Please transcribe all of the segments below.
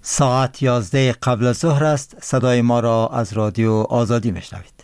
ساعت 11 قبل از ظهر است. صدای ما را از رادیو آزادی میشنوید.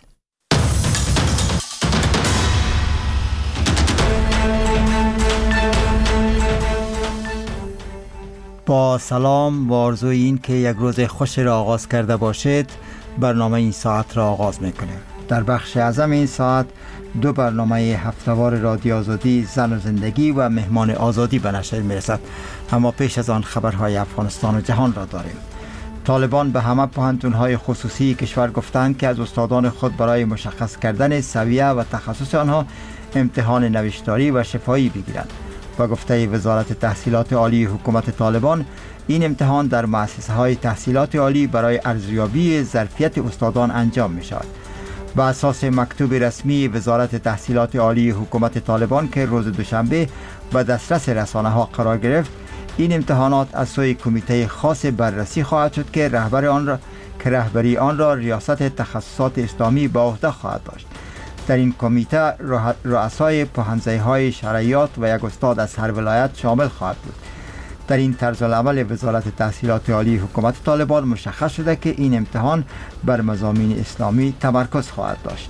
با سلام و آرزوی این که یک روز خوش را آغاز کرده باشید، برنامه این ساعت را آغاز میکنیم. در بخش اعظم این ساعت دو برنامه هفته‌وار رادیو آزادی، زن و زندگی و مهمان آزادی به نشر میرسد. اما پیش از آن خبرهای افغانستان و جهان را داریم. طالبان به همه پوهنتون‌های خصوصی کشور گفتند که از استادان خود برای مشخص کردن سویه و تخصص آنها امتحان نوشتاری و شفاهی بگیرند. با گفته وزارت تحصیلات عالی حکومت طالبان، این امتحان در مؤسسه‌های تحصیلات عالی برای ارزیابی ظرفیت استادان انجام می‌شود. بر اساس مکتوب رسمی وزارت تحصیلات عالی حکومت طالبان که روز دوشنبه به دسترس رسانه‌ها قرار گرفت، این امتحانات از سوی کمیته خاص بررسی خواهد شد که رهبری آن را ریاست تخصصات اسلامی به عهده خواهد داشت. در این کمیته رؤسای پوهنځی‌های شرعیات و یک استاد از هر ولایت شامل خواهد بود. در این طرز العمل وزارت تحصیلات عالی حکومت طالبان مشخص شده که این امتحان بر مضامین اسلامی تمرکز خواهد داشت.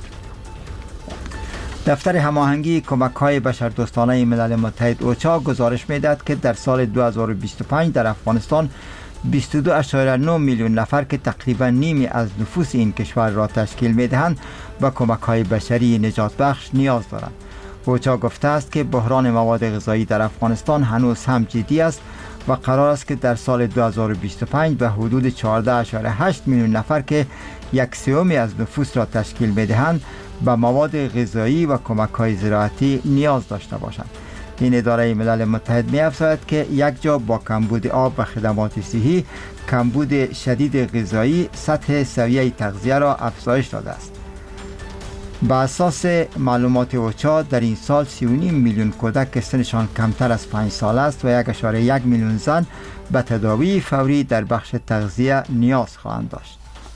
دفتر هماهنگی کمک‌های بشردوستانه ملل متحد اوچا گزارش می‌دهد که در سال 2025 در افغانستان 22.9 میلیون نفر که تقریبا نیمی از نفوس این کشور را تشکیل می‌دهند به کمک‌های بشری نجات بخش نیاز دارند. اوچا گفته است که بحران مواد غذایی در افغانستان هنوز هم جدی است و قرار است که در سال 2025 به حدود 14.8 میلیون نفر که 1/3 از نفوس را تشکیل می‌دهند به مواد غذایی و کمک‌های زراعتی نیاز داشته باشند. این اداره ملل متحد می‌افزاید که یک جا با کمبود آب و خدمات صحی، کمبود شدید غذایی سطح سویه تغذیه را افزایش داده است. با اساس معلومات اوچا در این سال 3.5 میلیون کودک که سنشان کمتر از 5 سال است و 1.1 میلیون زن به تداوی فوری در بخش تغذیه نیاز خواهند داشت.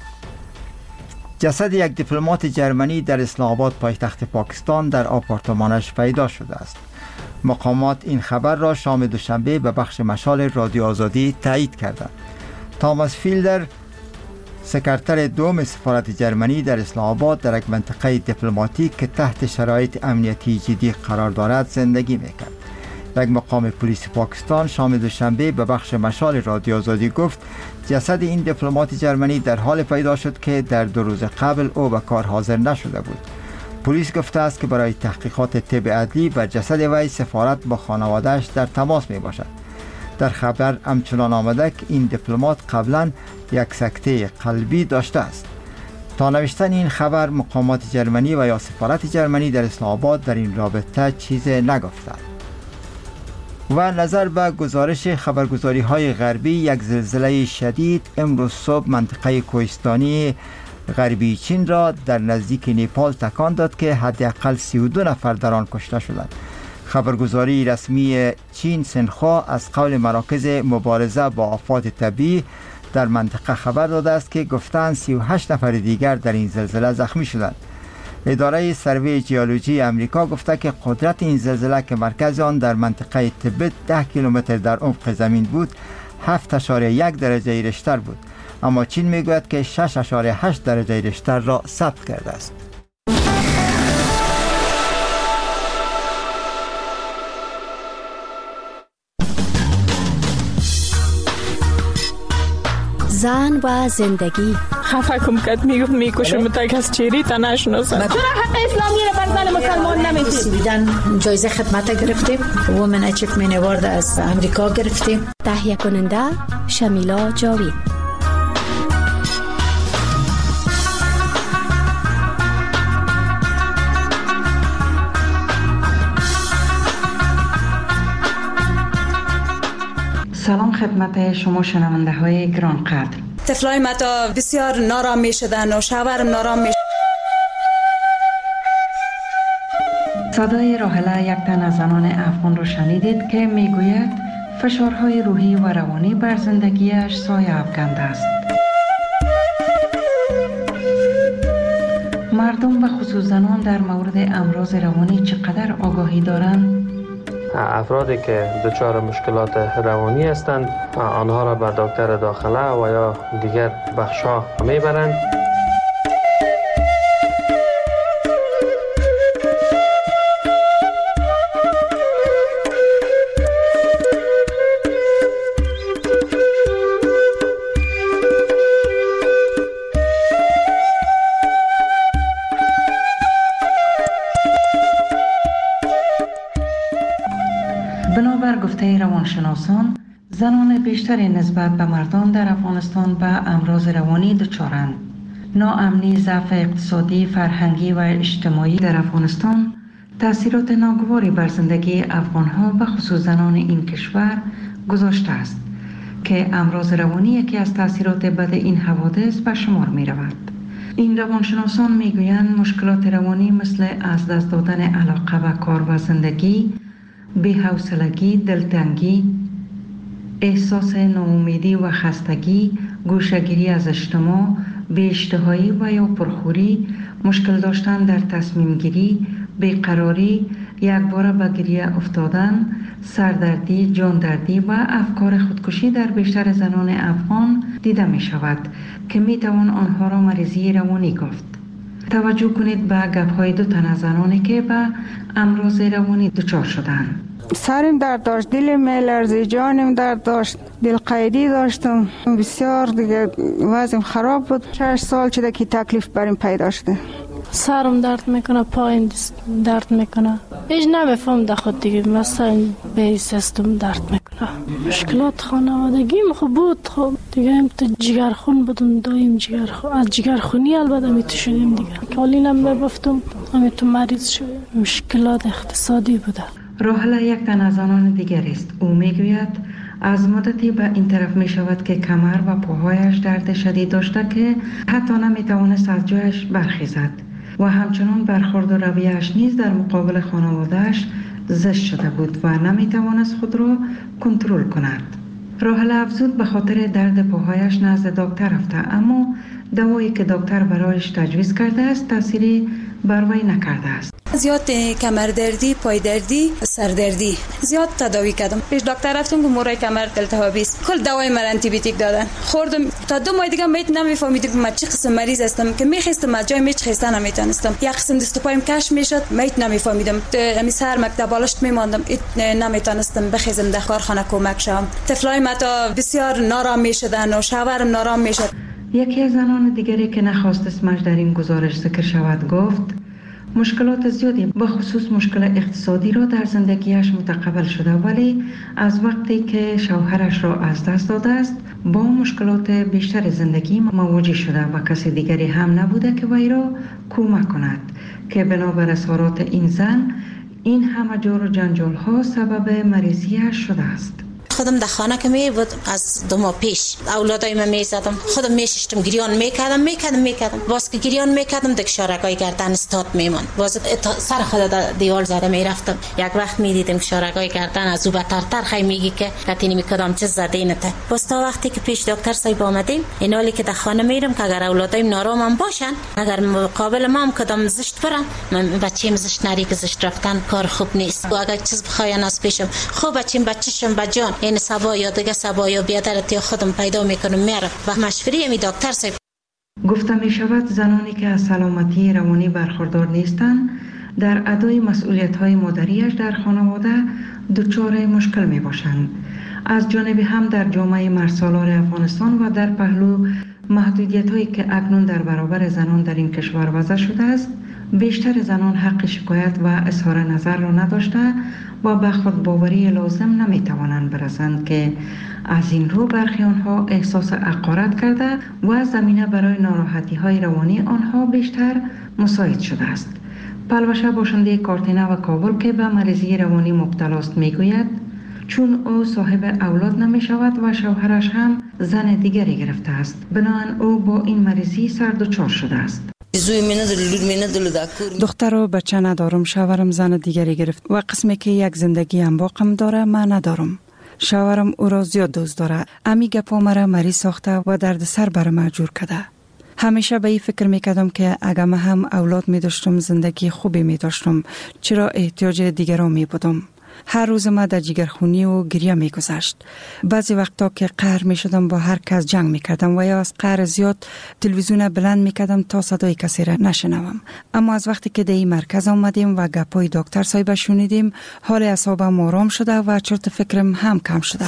جسد یک دیپلمات جرمنی در اسلام آباد پایتخت پاکستان در آپارتمانش پیدا شده است. مقامات این خبر را شام دوشنبه به بخش مشال رادیو آزادی تایید کردند. تاماس فیلدر، سکرتر دوم سفارت جرمنی در اسلام آباد، در یک منطقه دیپلماتیک که تحت شرایط امنیتی جدی قرار دارد زندگی میکرد. یک مقام پلیس پاکستان شام دوشنبه به بخش مشال رادیو آزادی گفت جسد این دیپلمات جرمنی در حال پیدا شد که در 2 روز قبل او به کار حاضر نشده بود. پلیس گفته است که برای تحقیقات طب عدلی بر جسد وی سفارت با خانواده‌اش در تماس می باشد. در خبر همچنان آمده که این دیپلمات قبلا یک سکته قلبی داشته است. تا نوشتن این خبر مقامات جرمنی و یا سفارت جرمنی در اسلام آباد در این رابطه چیز نگفتند. و نظر به گزارش خبرگزاری‌های غربی، یک زلزله شدید امروز صبح منطقه کوهستانی غربی چین را در نزدیک نیپال تکان داد که حداقل 32 نفر در آن کشته شدند. خبرگزاری رسمی چین سنخوا از قول مراکز مبارزه با آفات طبیعی در منطقه خبر داده است که گفتند 38 نفر دیگر در این زلزله زخمی شدند. اداره سروی ژئولوژی آمریکا گفته که قدرت این زلزله که مرکز آن در منطقه تبت 10 کیلومتر در عمق زمین بود 7.1 درجه ریشتر بود، اما چین میگوید که 6.8 درجه ریشتر را ثبت کرده است. زن و زندگی. خفه کم کت میگفت میکشم تا کس چیری تا نشناسم. چرا حق اسلامی را بر زن مسلمان نمیدید؟ سویدن جایزه خدمت گرفتیم، وومن اچیومنت اوارد از امریکا گرفتیم. تهیه کننده شمیلا جاوید. سلام خدمت شما شنونده های گران قدر. طفلای ما تا بسیار نارام می شدن و شوهرم نارام می. صدای راحله یک تن از زنان افغان را شنیدید که میگوید فشارهای روحی و روانی بر زندگیش سایه افکنده است. مردم و خصوص زنان در مورد امراض روانی چقدر آگاهی دارند؟ افرادی که دچار مشکلات روانی هستند آنها را به دکتر داخله و یا دیگر بخش‌ها میبرند. بنابر گفته روانشناسان، زنان بیشتری نسبت به مردان در افغانستان به امراض روانی دچارند. ناامنی، ضعف اقتصادی، فرهنگی و اجتماعی در افغانستان تأثیرات ناگواری بر زندگی افغانها و خصوص زنان این کشور گذاشته است که امراض روانی یکی از تأثیرات بد این حوادث به شمار می رود. این روانشناسان می گویند مشکلات روانی مثل از دست دادن علاقه به کار و زندگی، بی‌حوصلگی، دلتنگی، احساس ناامیدی و خستگی، گوشه‌گیری از اجتماع، بی‌اشتهایی و یا پرخوری، مشکل داشتن در تصمیم گیری، بیقراری، یکباره به گریه افتادن، سردردی، جاندردی و افکار خودکشی در بیشتر زنان افغان دیده می شود که می توان آنها را مریضی روانی گفت. توجه کنید به گپ‌های دو تن از زنانی که به امراض روانی دچار شدند. سرم درد داشت، دلم می‌لرزید، جانم درد داشت، دلقیدی داشتم، بسیار دیگه وضعم خراب بود. 6 سال شده که تکلیف برام پیدا شده. سرم درد میکنه، پایم درد میکنه، هیچ نمیفهم در خود دیگه، مثلا به سیستم درد میکنه. مشکلات خانوادگیم خوب بود، خب دیگه هم تو جگرخون بودم، دایم جگرخون، از جگرخونی البته میتو شدیم دیگه، کالینم میبفتم همه تو مریض شدیم. مشکلات اقتصادی بوده. راحله یک تن از زنان دیگر است. او میگوید از مدتی به این طرف می شود که کمر و پاهایش درد شدید داشته که حتی نمی توانست از جایش برخیزد و همچنان برخورد و رویه‌اش نیز در مقابل خانواده‌اش زشت شده بود و نمی توانست خود را کنترل کند. راحله افزود به خاطر درد پاهایش نزد دکتر رفته، اما دوایی که دکتر برایش تجویز کرده است تأثیری بر وی نکرده است. زیاد کمردردی، پایدردی، سردردی زیاد تداوی کردم. پیش دکتر رفتم که مورای کمر التهابی است. کل دوای من آنتی بیوتیک دادن. خوردم تا 2 ماه دیگه میت نمیفهمیدم من چه قسم مریض هستم که میخواستم از جای میچ خستن نمیتونستم. یک قسم دست و پایم کش میشد، میت نمیفهمیدم. همین سر مکتب بالشت میماندم، نمیتونستم بخیزم در کارخانه کمک شم. طفلای ما تا بسیار نارام میشدن و شوهرم نارام میشد. یکی از زنان دیگری که نخواست اسمش در این گزارش ذکر شود گفت مشکلات زیادی به خصوص مشکل اقتصادی را در زندگیش متقبل شده، ولی از وقتی که شوهرش را از دست داده است با مشکلات بیشتر زندگی مواجه شده و کسی دیگری هم نبوده که وی را کمک کند که بنابر اظهارات این زن این همه جور و جنجال ها سبب مریضیش شده است. خودم در خانه که می بود از 2 ماه پیش اولادای من میزدم، خودم میششتم، گریان میکردم باز که گریان میکردم دک شارگای گردن استاد میمون، باز سر خود در دیوال زده میرفتم. یک وقت میدیدم شارگای گردن از او بترتر خی میگی که کتینی میکردم چه زدینته. باز تا وقتی که پیش دکتر صاحب آمدیم اینالی که در خانه میرم که اگر اولادایم نارامم باشن، اگر مقابل ما هم کدام زشت برن، من بچه‌م زشت نری که زشت رفتن کار خوب نیست. و اگر چیز بخواین از پیشم خوب بچه‌شم بجان این سبا یا دیگه سبا یا بیادرت یا خودم پیدا میکنم میرم و مشوری می دکتر صاحب. گفته می شود زنانی که از سلامتی روانی برخوردار نیستند در ادای مسئولیت های مادریش در خانواده دچار مشکل می باشند. از جانب هم در جامعه مرسالار افغانستان و در پهلو محدودیت هایی که اکنون در برابر زنان در این کشور وضع شده است، بیشتر زنان حق شکایت و اظهار نظر را نداشته و به خود باوری لازم نمی توانند برسند که از این رو برخی آنها احساس حقارت کرده و زمینه برای ناراحتی های روانی آنها بیشتر مساعد شده است. پلوشه باشنده کارتینه و کابل که به مریضی روانی مبتلا است میگوید چون او صاحب اولاد نمی شود و شوهرش هم زن دیگری گرفته است، بنابراین او با این مریضی سر دچار شده است. دختر و بچه ندارم، شوهرم زن دیگری گرفت و قسمی که یک زندگی هم باقم داره من ندارم. شوهرم او را زیاد دوست داره، امی گپا مرا مریض ساخته و درد سر بر ما جور کرده. همیشه به این فکر میکردم که اگر من هم اولاد می داشتم زندگی خوبی می داشتم، چرا احتیاج دیگران می بودم. هر روز ما در جگرخونی و گریه میگذشت. بعضی وقتا که قهر میشدم با هر کس جنگ میکردم و یا از قهر زیاد تلویزیون بلند میکردم تا صدای کسی را نشنوم. اما از وقتی که در این مرکز آمدیم و گپای دکتر صاحب شنیدیم، حال اعصابم آرام شده و چرت فکرم هم کم شده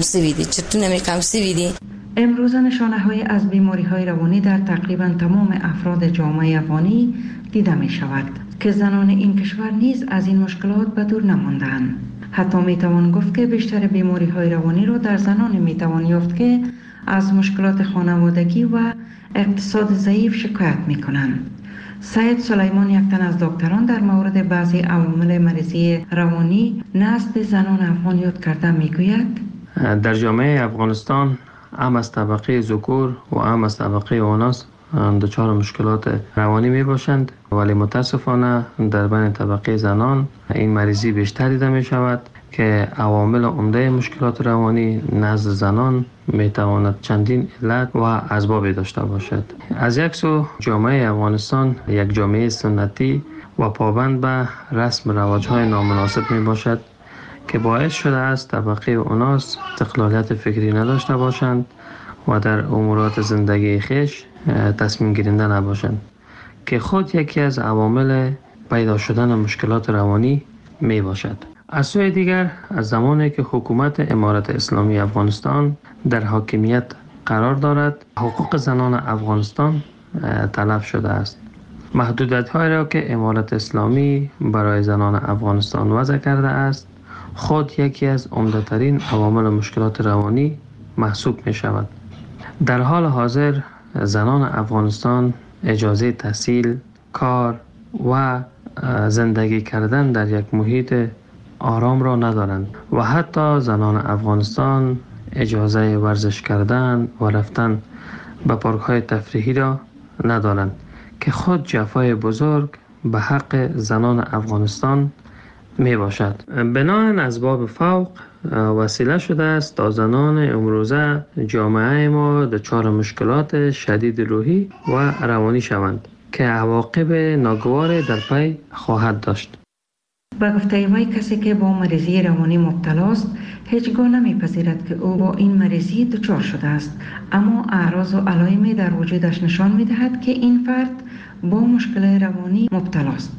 است. امروز نشانه‌های از بیماری‌های روانی در تقریباً تمام افراد جامعه افغانی دیده می‌شود که زنان این کشور نیز از این مشکلات به دور نمانده‌اند. حتی می‌توان گفت که بیشتر بیماری‌های روانی را در زنان می‌توان یافت که از مشکلات خانوادگی و اقتصاد ضعیف شکایت می‌کنند. سید سلیمان، یک تن از دکتران، در مورد بعضی عوامل مریضی روانی نزد زنان افغان یاد کرده می‌گوید: در جامعه افغانستان هم از طبقه ذکور و هم از طبقه اناث دچار مشکلات روانی می باشند، ولی متاسفانه در بین طبقه زنان این مریضی بیشتر دیده می شود که عوامل عمده مشکلات روانی نزد زنان می تواند چندین علت و اسباب داشته باشد. از یک سو جامعه افغانستان یک جامعه سنتی و پابند به رسم رواج‌های نامناسب می باشد که باعث شده است طبقه اناث استقلالیت فکری نداشته باشند و در امورات زندگی خویش تصمیم گیرنده نباشند که خود یکی از عوامل پیدا شدن مشکلات روانی می باشد. از سوی دیگر، از زمانی که حکومت امارت اسلامی افغانستان در حاکمیت قرار دارد، حقوق زنان افغانستان تلف شده است. محدودیت‌هایی را که امارت اسلامی برای زنان افغانستان وضع کرده است خود یکی از عمده‌ترین عوامل مشکلات روانی محسوب می شود. در حال حاضر زنان افغانستان اجازه تحصیل، کار و زندگی کردن در یک محیط آرام را ندارند و حتی زنان افغانستان اجازه ورزش کردن و رفتن به پارک‌های تفریحی را ندارند که خود جفای بزرگ به حق زنان افغانستان می باشد. بنابراین اسباب فوق وسیله شده است تا زنان امروزه جامعه ما دچار مشکلات شدید روحی و روانی شوند که عواقب ناگوار در پی خواهد داشت. با گفته وی، کسی که با مریضی روانی مبتلا است هیچگاه نمیپذیرد که او با این مریضی دچار شده است، اما اعراض و علائمی در وجودش نشان میدهد که این فرد با مشکل روانی مبتلا است.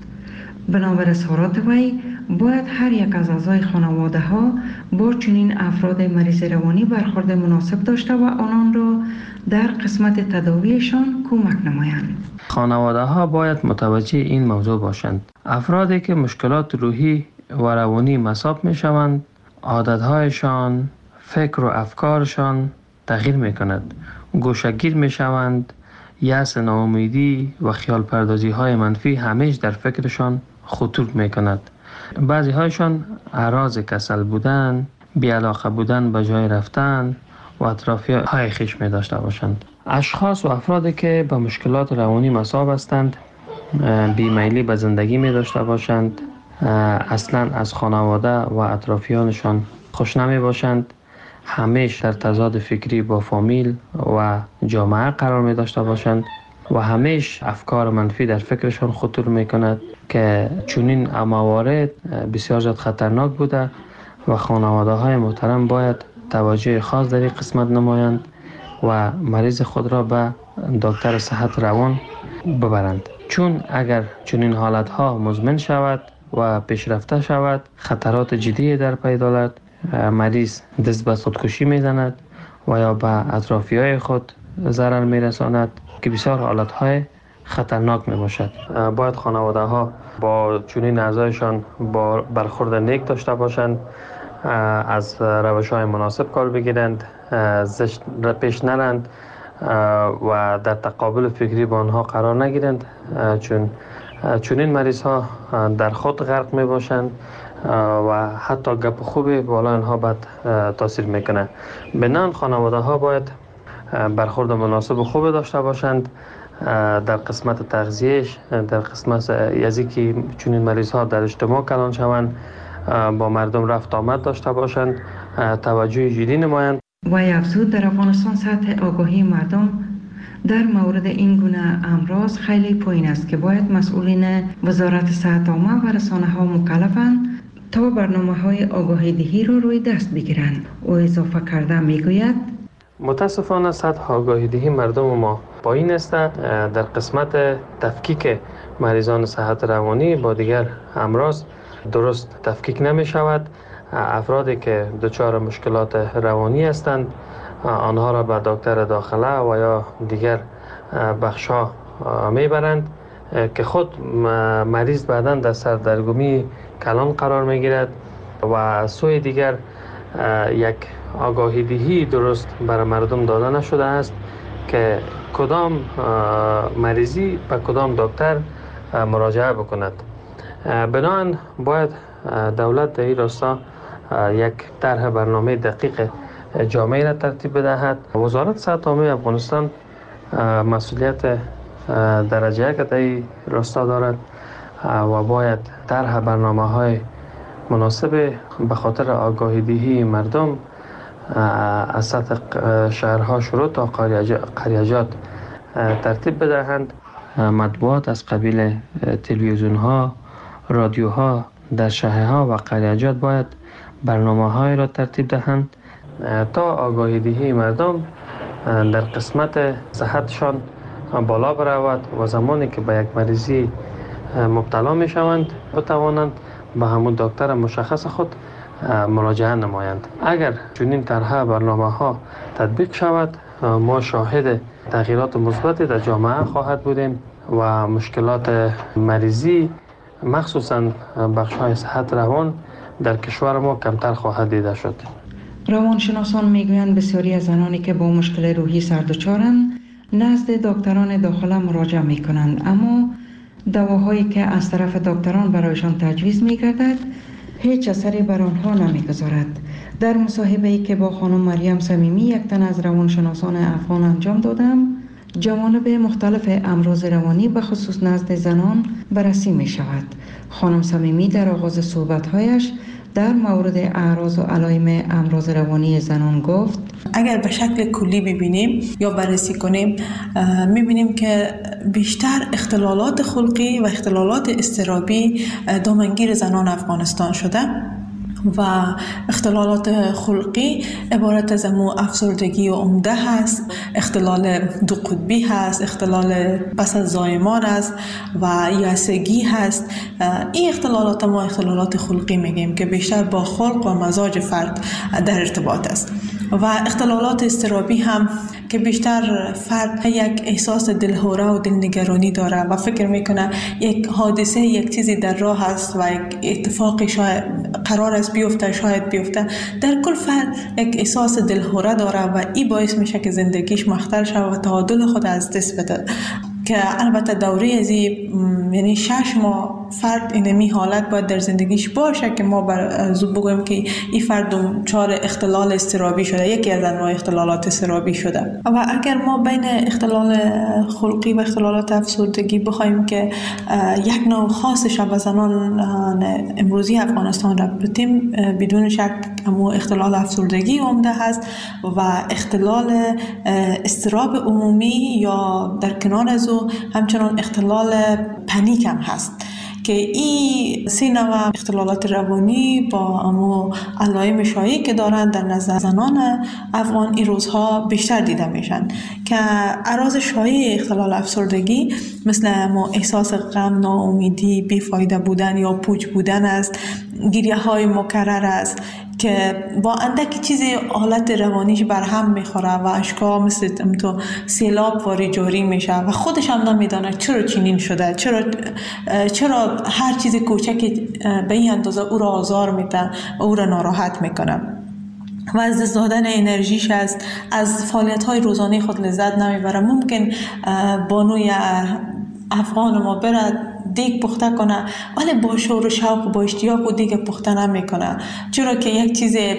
بنابر اظهارات وی، باید هر یک از اعضای خانواده ها با چنین افراد مریض روانی برخورد مناسب داشته و آنان را در قسمت تداویشان کمک نمایند. خانواده ها باید متوجه این موضوع باشند. افرادی که مشکلات روحی و روانی مصاب می شوند، عادتهایشان، فکر و افکارشان تغییر می کند. گوشه‌گیر می شوند، یأس، ناامیدی و خیال پردازی های منفی همیشه در فکرشان خطور می کند. بعضی هایشان اعراض کسل بودن، بی‌علاقه بودن به جای رفتن و اطرافی های خویش می داشته باشند. اشخاص و افرادی که به مشکلات روانی مصاب هستند بیمیلی به زندگی می داشته باشند، اصلا از خانواده و اطرافیانشان خوش نمی باشند، همیشه در تضاد فکری با فامیل و جامعه قرار می داشته باشند و همیشه افکار منفی در فکرشان خطور می کند که چنین موارد بسیار زیاد خطرناک بوده و خانواده های محترم باید توجه خاص در این قسمت نمایند و مریض خود را به دکتر صحت روان ببرند، چون اگر چنین حالت ها مزمن شود و پیشرفته شود خطرات جدی در پی دارد. مریض دست به خودکشی میزند و یا به اطرافی های خود ضرر میرساند که بسیار حالت های خطرناک می باشد. باید خانواده ها با چنین اعضایشان با برخورد نیک داشته باشند، از روش های مناسب کار بگیرند، زشت پیش نرند و در تقابل فکری با آنها قرار نگیرند، چون چنین مریض ها در خود غرق می باشند و حتی گپ خوبی بالا آنها بد تاثیر میکنه. بنابراین خانواده ها باید برخورد مناسب و خوب داشته باشند در قسمت تغذیهش، در قسمت ازی که چنین مریض ها در اجتماع کلان شوند، با مردم رفت آمد داشته باشند، توجه جدی نمایند. و افزود در افغانستان سطح آگاهی مردم در مورد این گونه امراض خیلی پایین است که باید مسئولین وزارت صحت عامه و رسانه ها مکلفند تا برنامه‌های آگاهی دهی را روی دست بگیرند. او اضافه کرده میگوید متاسفانه سطح آگاهی دهی مردم ما پایین است. در قسمت تفکیک مریضان صحت روانی با دیگر امراض درست تفکیک نمی شود. افرادی که دچار مشکلات روانی هستند آنها را به دکتر داخله و یا دیگر بخش‌ها میبرند که خود مریض بعداً در سردرگمی کلان قرار میگیرد و سوی دیگر یک آگاهی دهی درست برای مردم داده نشده است که کدام مریضی به کدام دکتر مراجعه بکند. بنابراین باید دولت در این راستا یک طرح برنامه دقیق جامعی را ترتیب بدهد. وزارت صحت عامه افغانستان مسئولیت درجه یک در این راستا دارد و باید طرح برنامه‌های مناسب به خاطر آگاهی دهی مردم از سطح شهرها شروع تا قریجات ترتیب بدهند. مطبوعات از قبیل تلویزیون‌ها، رادیوها در شهرها و قریجات باید برنامه‌های را ترتیب دهند تا آگاهی دهی مردم در قسمت صحتشان بالا برود و زمانی که به یک مریضی مبتلا می شوند بتوانند به همون دکتر مشخص خود مراجعه نمایند. اگر چنین طرح برنامه‌ها تطبیق شود ما شاهد تغییرات مثبتی در جامعه خواهد بودیم و مشکلات مریضی مخصوصاً بخش‌های صحت روان در کشور ما کمتر خواهد دیده شد. روانشناسان میگویند بسیاری از زنانی که با مشکل روحی سردچارند نزد دکتران داخله مراجعه میکنند، اما دواهایی که از طرف دکتران برایشان تجویز میگردد هیچ اثری بر آنها نمیگذارد. در مصاحبه‌ای که با خانم مریم صمیمی یک تن از روانشناسان افغان انجام دادم، جوانب مختلف امراض روانی به خصوص نزد زنان بررسی می شود. خانم صمیمی در آغاز صحبت‌هایش در مورد اعراض و علائم امراض روانی زنان گفت: اگر به شکل کلی ببینیم یا بررسی کنیم می‌بینیم که بیشتر اختلالات خلقی و اختلالات اضطرابی دامنگیر زنان افغانستان شده و اختلالات خلقی عبارت از افسردگی عمده هست، اختلال دو قطبی هست، اختلال پس از زایمان است و یأسگی هست. این اختلالات ما اختلالات خلقی میگیم که بیشتر با خلق و مزاج فرد در ارتباط است. و اختلالات اضطرابی هم که بیشتر فرد یک احساس دلهوره و دلنگرانی داره و فکر میکنه یک حادثه یک چیزی در راه است و یک اتفاقی شاید قرار است بیفته، شاید بیفته. در کل فرد یک احساس دلهوره داره و این باعث میشه که زندگیش مختل شود و تعادل خود از دست بده. که البته دوره از یعنی 6 ماه فرد اینمی حالت باید در زندگیش باشه که ما بگویم که این فرد دچار اختلال اضطرابی شده، یکی از انواع اختلالات اضطرابی شده. و اگر ما بین اختلال خلقی و اختلالات افسردگی بخوایم که یک نوع خاصش به زنان امروزی افغانستان ربطیم، بدون شک همون اختلال افسردگی عمده هست و اختلال اضطراب عمومی یا در کنار از او همچنان اختلال پنیک هم هست که این 3 نوع اختلالات روانی با امو علائم شایعی که دارند در نظر زنان افغان این روزها بیشتر دیده میشن که اعراض شایع اختلال افسردگی مثل امو احساس غم، ناامیدی، بیفایده بودن یا پوچ بودن است، گریه های مکرر است که با اندک چیزی حالت روانیش برهم میخوره و اشکا مثل تو سیلاب واری جاری میشه و خودش هم نمیدانه چرا چنین شده، چرا هر چیز کوچکی به این اندازه او را آزار میده و او را ناراحت میکنه و از دست دادن انرژیش از فعالیت‌های روزانه خود لذت نمیبره. ممکن بانوی افغان ما برد دیگ پخته کنه ولی با شور و شوق و با اشتیاق و دیگ پخته نمیکنه، چرا که یک چیز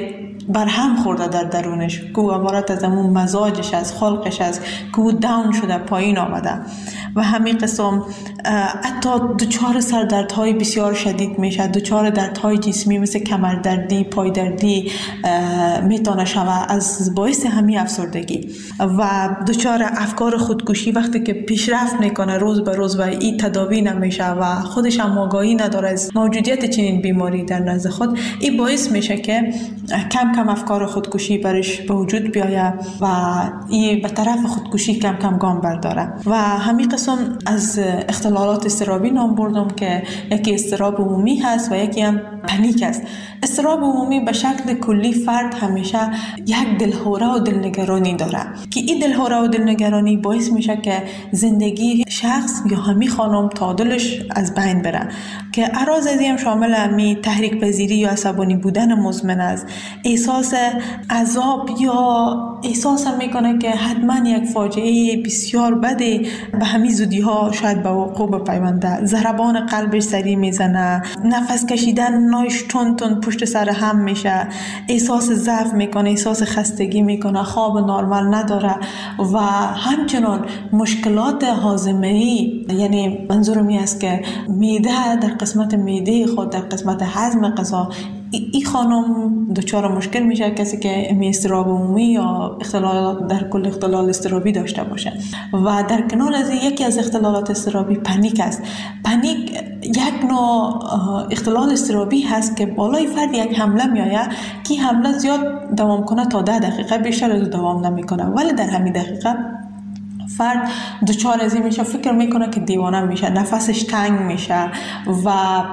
برهم خورده در درونش، که عبارت از همون مزاجش از خلقش است که او داون شده، پایین آمده و همین قسم حتی دچار سردردهای بسیار شدید میشه، دچار دردهای جسمی مثل کمردردی، پایدردی میتونه شوه از باعث همین افسردگی و دچار افکار خودکشی وقتی که پیشرفت میکنه روز به روز و این تداوی نمیشه و خودش هم آگاهی نداره از موجودیت چنین بیماری در نزد خود، این باعث میشه که کم کم افکار خودکشی برش به وجود بیاید و این به طرف خودکشی کم کم گام برداره. و همین قسم از اختلالات اضطرابی نام بردم که یکی اضطراب عمومی هست و یکی هم پنیک است. اضطراب عمومی به شکل کلی فرد همیشه یک دلهوره و دلنگرانی داره که این دلهوره و دلنگرانی باعث میشه که زندگی شخص یا همی خانم تعادلش از بین بره، که اعراض از این شامل همی تحریک پذیری یا عصبانی بودن مزمن است، احساس عذاب یا احساس هم میکنه که حتما یک فاجعه بسیار بده به همین زودی ها شاید به وقوع بپیونده، ضربان قلبش سریع میزنه، نفس کشیدن نایش تون تون پشت سر هم میشه، احساس ضعف میکنه، احساس خستگی میکنه، خواب نرمال نداره و همچنان مشکلات هاضمه‌ای، یعنی منظورم این است که معده در قسمت معده خود در قسمت هضم غذا این خانم دچار مشکل میشه، کسی که اضطراب عمومی یا اختلال در کل اختلال اضطرابی داشته باشه. و در کنار از یکی از اختلالات اضطرابی پنیک است. پنیک یک نوع اختلال اضطرابی هست که بالای فرد یک حمله میآید که حمله زیاد دوام کنه تا 10 دقیقه، بیشتر از دوام نمیکنه، ولی در همین دقیقه فرد دچار از این میشه، فکر میکنه که دیوانه میشه، نفسش تنگ میشه و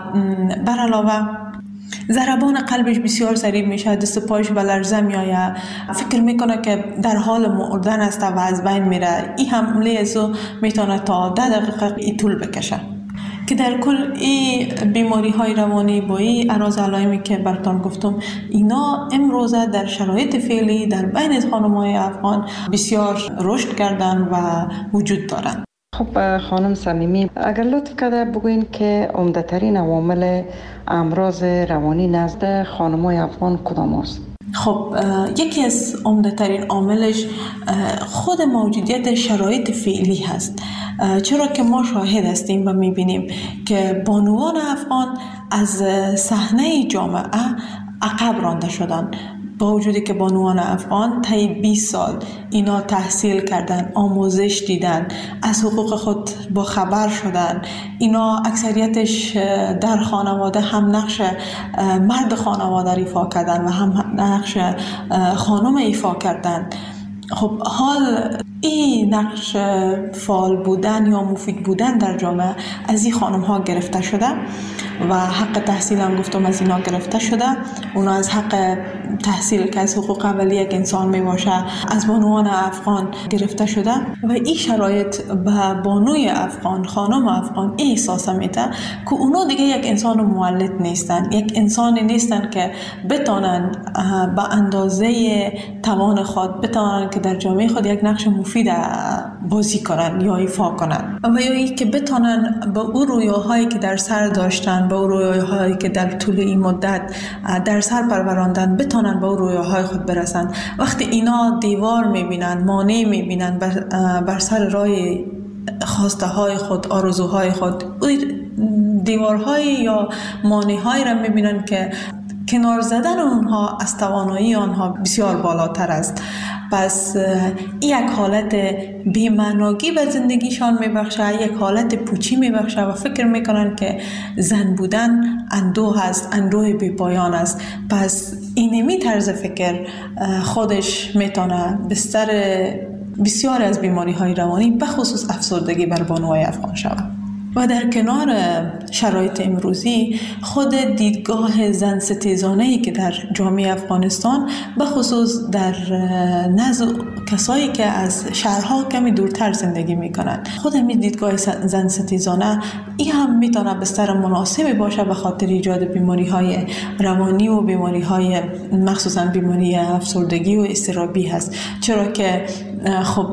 بر علاوه ضربان قلبش بسیار سریع میشه، دست پایش به لرزه میآید، فکر میکنه که در حال مردن است و از بین میره. این حمله ازو میتونه تا 10 دقیقه ای طول بکشه. که در کل این بیماری های روانی با این اعراض علائمی که براتون گفتم، اینا امروزه در شرایط فعلی در بین خانم‌های افغان بسیار رشد کردن و وجود دارن. خب خانم صمیمی، اگر لطف کرده بگوین که عمده‌ترین عوامل امراض روانی نزد خانم‌های افغان کدام است؟ خب یکی از عمده‌ترین عاملش خود موجودیت شرایط فعلی هست، چرا که ما شاهد هستیم و میبینیم که بانوان افغان از صحنه جامعه عقب رانده شدن، با وجودی که بانوان افغان طی 20 سال اینا تحصیل کردن، آموزش دیدن، از حقوق خود با خبر شدن، اینا اکثریتش در خانواده هم نقش مرد خانواده ایفا کردن و هم نقش خانم ایفا کردن. خب حال این نقش فعال بودن یا مفید بودن در جامعه از این خانم ها گرفته شده و حق تحصیل هم گفتم از اینا گرفته شده. اونا از حق تحصیل که از حقوق اولیه یک انسان می باشه از بانوان افغان گرفته شده و این شرایط به بانوی افغان، خانم افغان احساس میده که اونا دیگه یک انسان مولد نیستن، یک انسانی نیستن که بتونن به اندازه توان خود بتونن که در جامعه خود یک نقش مفید بازی کنن یا ایفا کنن و یا ای که بتونن به اون رویاهایی که در سر داشتن، به اون رویاهایی که در طول این مدت در سر پروراندن بتونن به اون رویاهای خود برسن. وقتی اینا دیوار میبینن، مانع میبینن بر سر راه خواسته های خود، آرزوهای خود، دیوارهای یا مانع‌هایی را میبینن که کنار زدن اونها از توانایی آنها بسیار بالاتر است. پس یک حالت بی‌معنایی به زندگیشان میبخشه، یک حالت پوچی میبخشه و فکر میکنن که زن بودن اندوه است، اندوه بی پایان است. پس اینمی طرز فکر خودش میتونه بستر بسیار از بیماری های روانی به خصوص افسردگی بر بانوهای افغان شود. و در کنار شرایط امروزی خود دیدگاه زن ستیزانه‌ای که در جامعه افغانستان به خصوص در نزد کسایی که از شهرها کمی دورتر زندگی میکنن، خود همین دیدگاه زن ستیزانه این هم میتونه بستر مناسبی باشه به خاطر ایجاد بیماری های روانی و بیماری های مخصوصا بیماری افسردگی و اضطرابی هست، چرا که خب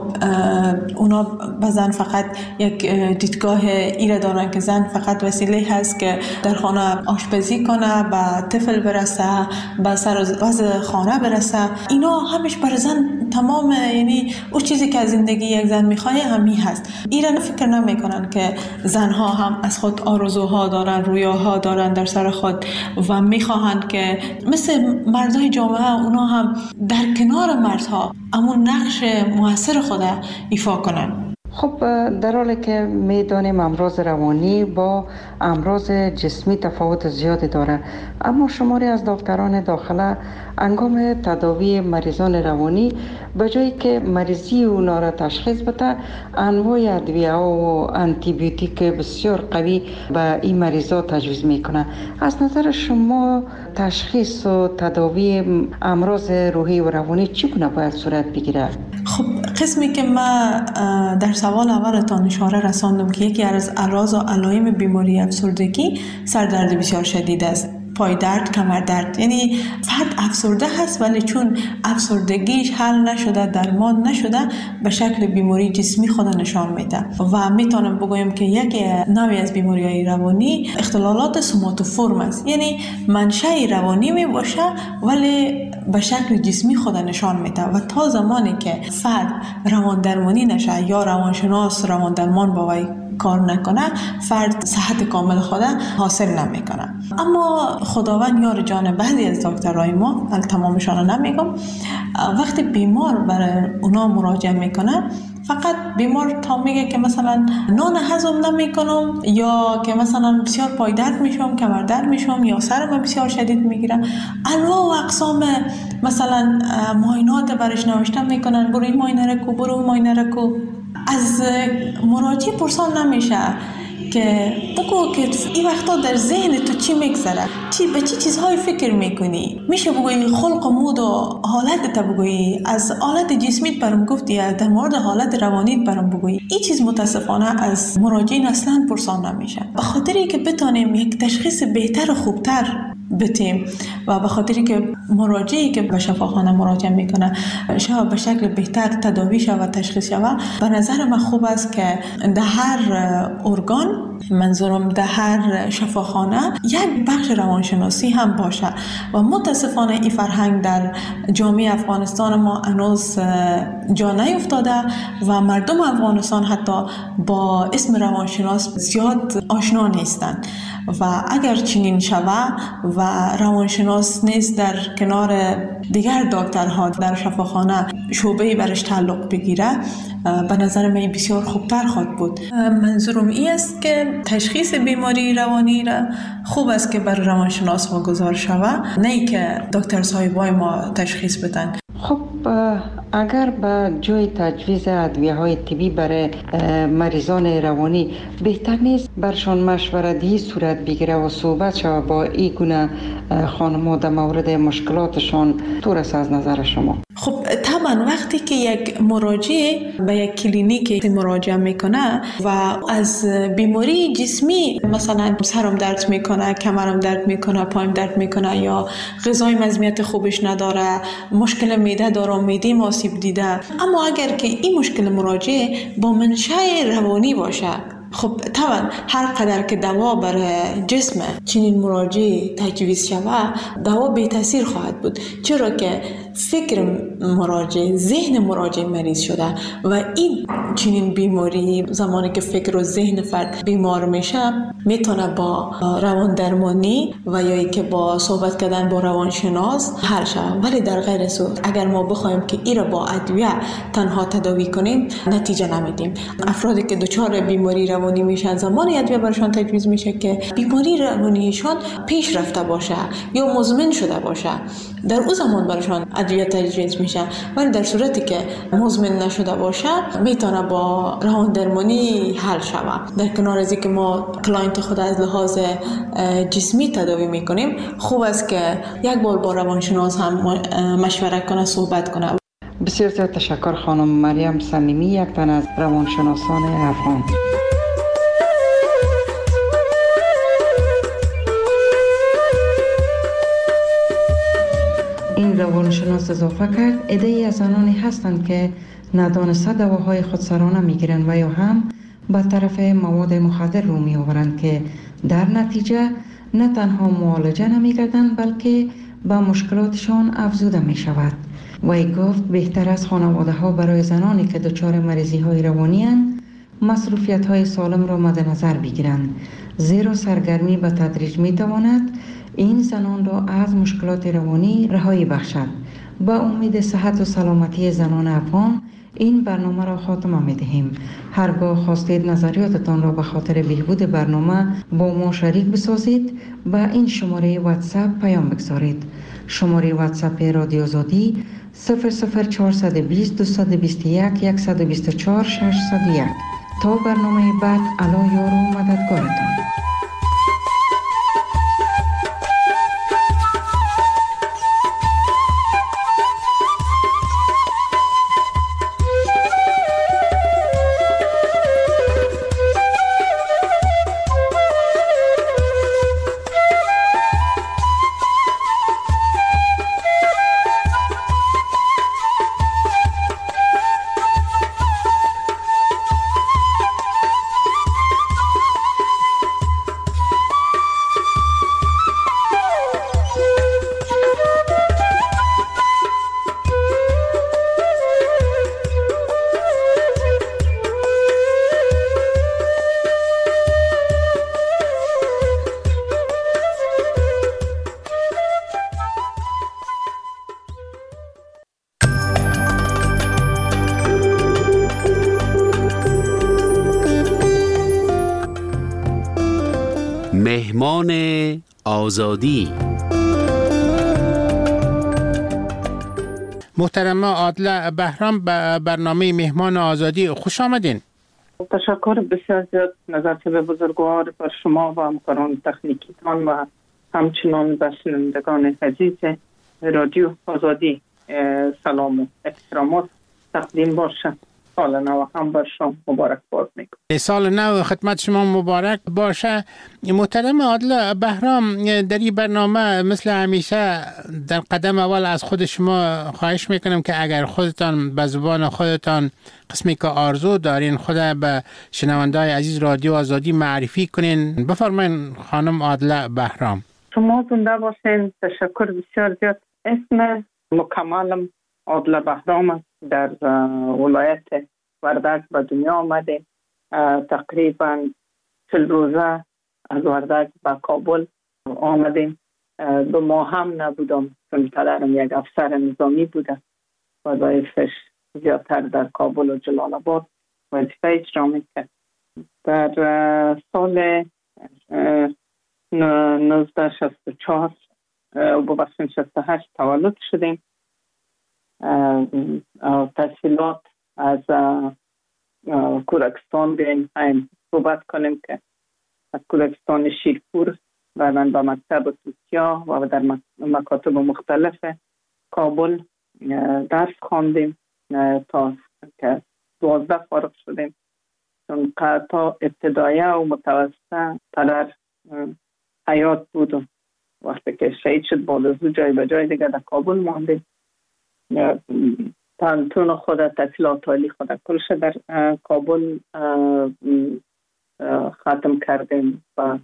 اونا بزن فقط یک دیدگاه ایره دارن که زن فقط وسیله هست که در خانه آشپزی کنه، به طفل برسه، به سر وضع خانه برسه. اینا همش بر زن تمام، یعنی اون چیزی که از زندگی یک زن میخواه همین هست. ایره فکر نمیکنن که زنها هم از خود آرزوها دارن، رویاها دارن در سر خود و میخواهند که مثل مردای جامعه اونا هم در کنار مردها امون نقش موثر خود ایفا کنن. خب در حالی که میدانیم امراض روانی با امراض جسمی تفاوت زیادی داره، اما شماری از دکتران داخله انگام تداوی مریضان روانی به جایی که مریضی اونا را تشخیص بده، انواع ادویه و آنتی بیوتیک بسیار قوی به این مریضا تجویز میکنه. از نظر شما تشخیص و تداوی امراض روحی و روانی چگونه باید صورت بگیره؟ خب قسمی که ما در سوال اولتان اشاره رساندم که یکی از اعراض و علائم بیماری افسردگی سردرد بسیار شدید است، پای درد، کمر درد. یعنی فرد افسرده هست ولی چون افسردگیش حل نشده، درمان نشده، به شکل بیماری جسمی خود نشان میده. و میتونم بگویم که یک نوعی از بیماری‌های روانی اختلالات سوماتوفورم است، یعنی منشأ روانی می باشه ولی به شکل جسمی خود نشان میده و تا زمانی که فرد روان درمانی نشه یا روانشناس روان درمان با وی کار نکنه، فرد صحت کامل خود حاصل نمیکنه. اما خداوند یار جان بعضی از دکترای ما، تمامشان نمیگم، وقتی بیمار برای اونا مراجعه میکنه، فقط بیمار تا میگه که مثلا نان هضم نمیکنم یا که مثلا بسیار پای درد میشم، کمر درد میشم یا سرم بسیار شدید میگیره، انواع و اقسام مثلا معاینات برش نوشته میکنن، برو این معاینه رکو، برو اون معاینه رکو. از مراجع پرسان نمیشه که بگو که این وقتا در ذهن تو چی میگذره، به چی چیزهای فکر میکنی. میشه بگویی خلق و مود و حالت تا بگویی، از حالت جسمیت برام گفتی، در مورد حالت روانیت برام بگویی. این چیز متاسفانه از مراجعین اصلا پرسان نمیشه، به خاطری که بتونیم یک تشخیص بهتر و خوبتر بتیم و به خاطری که مراجعی که به شفاخانه مراجعه میکنه شاید به شکل بهتر تداوی شود و تشخیص شود. به نظر من خوب است که در هر ارگان، منظورم در هر شفاخانه، یک بخش روانشناسی هم باشه و متاسفانه این فرهنگ در جامعه افغانستان ما هنوز جا نیفتاده و مردم افغانستان حتی با اسم روانشناس زیاد آشنا نیستند و اگر چنین شود و روانشناس نیز در کنار دیگر دکترها در شفاخانه شعبه‌ای برش تعلق بگیره، به نظر من بسیار خوبتر خواهد بود. منظورم این است که تشخیص بیماری روانی را خوب است که بر روانشناس واگذار شود، نه ای که دکتر صاحبای ما تشخیص بدن. خب اگر به جای تجویز ادویه‌های طبی برای مریضان روانی بهتر نیست برشان مشورت دهی صورت بگیره و صحبت شود با این گونه خانم‌ها در مورد مشکلاتشان؟ طور است از نظر شما؟ خب طبعا وقتی که یک مراجع به یک کلینیک مراجعه میکنه و از بیماری جسمی، مثلا سرم درد میکنه، کمرم درد میکنه، پایم درد میکنه یا غذای مزمیت خوبش نداره، مشکل معده داره، معده آسیب دیده، اما اگر که این مشکل مراجع با منشأ روانی باشه، خب طبعا هر قدر که دوا برای جسم چنین مراجع تجویز شود، دوا بی تاثیر خواهد بود، چرا که فکر مراجع، ذهن مراجع مریض شده و این چنین بیماری زمانی که فکر و ذهن فرد بیمار میشه میتونه با روان درمانی و یا که با صحبت کردن با روانشناس حل شود. ولی در غیر صورت اگر ما بخوایم که این را با ادویه تنها تداوی کنیم نتیجه نمیدیم. افرادی که دچار بیماری روانی میشن زمانی ادویه برشان تجویز میشه که بیماری روانیشان پیش رفته باشه یا مزمن شده باشه، در اون زمان برشان ادویه تجویز میشه. ولی در صورتی که مزمن نشده باشه میتونه با روان درمانی حل شود. در کنار از اینکه ما کلاینت خود از لحاظ جسمی تداوی میکنیم، خوب است که یک بار با روانشناس هم مشوره کنه، صحبت کنه. بسیار زیاد تشکر خانم مریم صمیمی، یک تن از روانشناسان افغان. این روانشناس اضافه کرد عده‌ای از آنانی هستند که ندانسته دواهای خودسرانه میگیرند و یا هم به طرف مواد مخدر رو می آورند که در نتیجه نه تنها معالجه نمی گردند بلکه به مشکلاتشان افزوده می شود. وی گفت بهتر از خانواده ها برای زنانی که دچار مریضی های روانی اند مصروفیت های سالم را مد نظر بگیرند، زیرا سرگرمی به تدریج می تواند این زنان را از مشکلات روانی رهایی بخشد. با امید صحت و سلامتی زنان افغان این برنامه را خاتمه می دهیم. هرگاه خواستید نظریاتتان را به خاطر بهبود برنامه با ما شریک بسازید به این شماره واتساپ پیام بگذارید. شماره واتساپ رادیو آزادی 00420 221 124 601. تا برنامه بعد، الا یار و مددگارتان. مهمان آزادی. محترمه عادله بهرام به برنامه مهمان آزادی خوش آمدین. تشکر بسیار زیاد نظرت به بزرگوار بر شما و همکاران تکنیکیتان و همچنان به شنوندگان عزیز رادیو آزادی سلام و احترامات تقدیم باشه. سال نو هم بر شما مبارک باد میکنم. سال نو خدمت شما مبارک باشه. محترم عادله بهرام، در این برنامه مثل همیشه در قدم اول از خود شما خواهش میکنم که اگر خودتان به زبان خودتان قسمی که آرزو دارین خود به شنونده‌های عزیز رادیو آزادی معرفی کنین. بفرمایین خانم عادله بهرام. شما زنده باشین. تشکر بسیار زیاد. اسم مکملم عادله بهرام است. در ولایت وردک به دنیا آمده. تقریبا 40 روزه از وردک به کابل آمدیم. 2 ماه هم نبودم چون پدرم یک افسر نظامی بوده. وظایفش زیادتر در کابل و جلال آباد وظیفه اجرا میکرد. در سال 1964 و 68 تولد شدیم. تحصیلات از کودکستان بیاییم صحبت کنیم که از کودکستان شیرپور بعداً به مکتب توتیا و در مکاتب مختلف کابل درس خواندیم تا که 12 فارغ شدیم. چون تا ابتدایه و متوسطه پدر حیات بود. وقتی که شهید شد بعد از جای به جای دیگه در کابل ماندیم. پانتون خود تحصیلات عالی خود کلش در کابل ختم کردیم و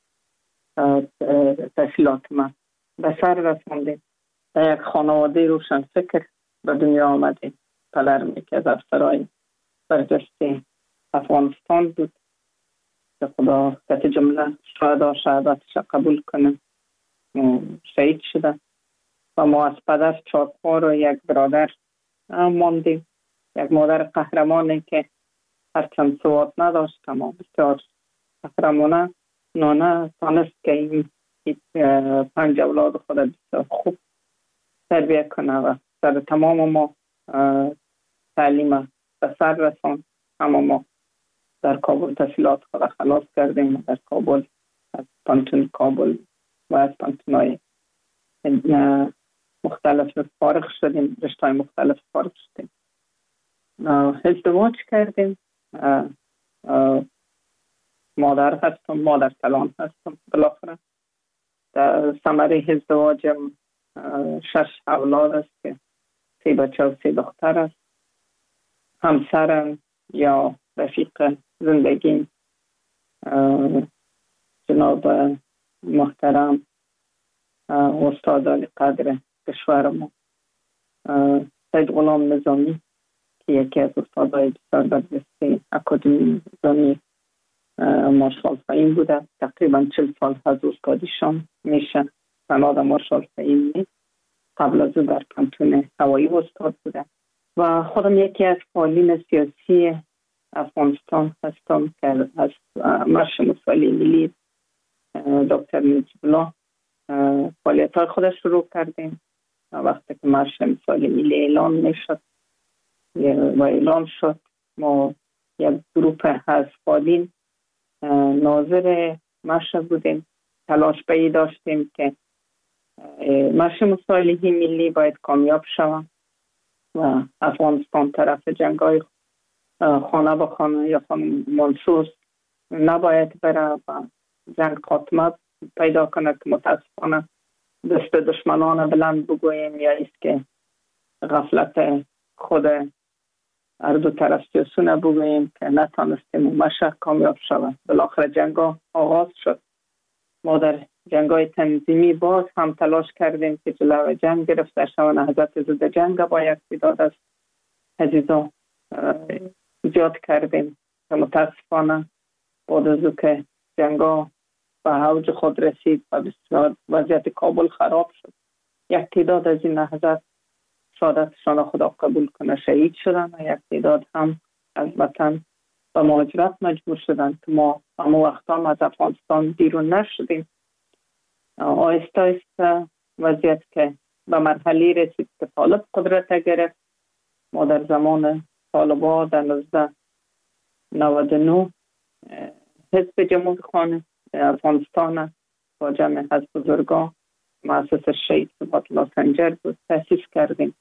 تحصیلات ما به سر رساندیم. در یک خانواده روشن فکر به دنیا آمدیم. پدرم یکی از افسرهای برجسته افغانستان بود که خدا کت جمله شهادتش قبول کنه. شهید شده و ما از پدر 4 خواهر و 1 برادر ماندیم. یک مادر قهرمانی که هرچند سواد نداشت اما بسیار قهرمانه نانه تانست که این 5 اولاد خود بسیار خوب تربیه کنه و در تمام ما تعلیم به سر رساند. اما ما در کابل تحصیلات خود خلاص کردیم. در کابل از پانتون کابل و از پانتونای مختلف فارغ شدیم. رشته‌های مختلف فارغ شدیم. ازدواج کردیم. مادر هستم، مادر کلان هستم. بالاخره در ثمره ازدواجم 6 اولاد است که 3 بچه و 3 دختر است. همسرم یا رفیق زندگی جناب محترم استاد علی قدر کشورمون سید غلام نظامی که یکی از استادای بسیار برجسته اکادمی نظامی مارشال فهیم بوده. تقریبا 40 سال از استادیشان میشه. سناد مارشال فهیم نیست، قبل از او در پانتون هوایی استاد بوده و خودم یکی از فعالین سیاسی افغانستان هستم که از مرش مسائل ملی دکتر نجیب الله فعالیت های خودش شروع کردیم. وقتی که مرش مسائل ملی اعلان میشد و اعلان شد، ما یک گروه از فعالین ناظر مرش بودیم. تلاش به این داشتیم که مرش مصالحه ملی باید کامیاب شود و افغانستان طرف جنگای خانه به خانه یا خانه منصوص نباید بره و جنگ خاتمه پیدا کنه که متاسفانه دست دشمنان بلند بگوییم یا ایست که غفلت خود هر دو طرف سیاسونه بگوییم که نتانستیم مشق کامیاب شود. بالاخره جنگ آغاز شد. ما در جنگای تنظیمی باز هم تلاش کردیم که جلوی جنگ گرفته شود. نهضت ضد جنگ با یک تعداد از عزیزان ایجاد کردیم که متاسفانه بعد از او که جنگا به اوج خود رسید و بسیار وضعیت کابل خراب شد، یک تعداد از این نهضت شهادتشان خدا قبول کنه شهید شدن و یک تعداد هم از وطن به مهاجرت مجبور شدن که ما همه وقت هم از افغانستان بیرون نشدیم. آهسته آهسته وضعیت که به مرحله رسید که طالب قدرت گرفت. ما در زمان طالبان در 1999 حزب جمهوری خانه افغانستان با جمع از بزرگان مؤسس شهید صفات الله سنجر بود تأسیس کردیم.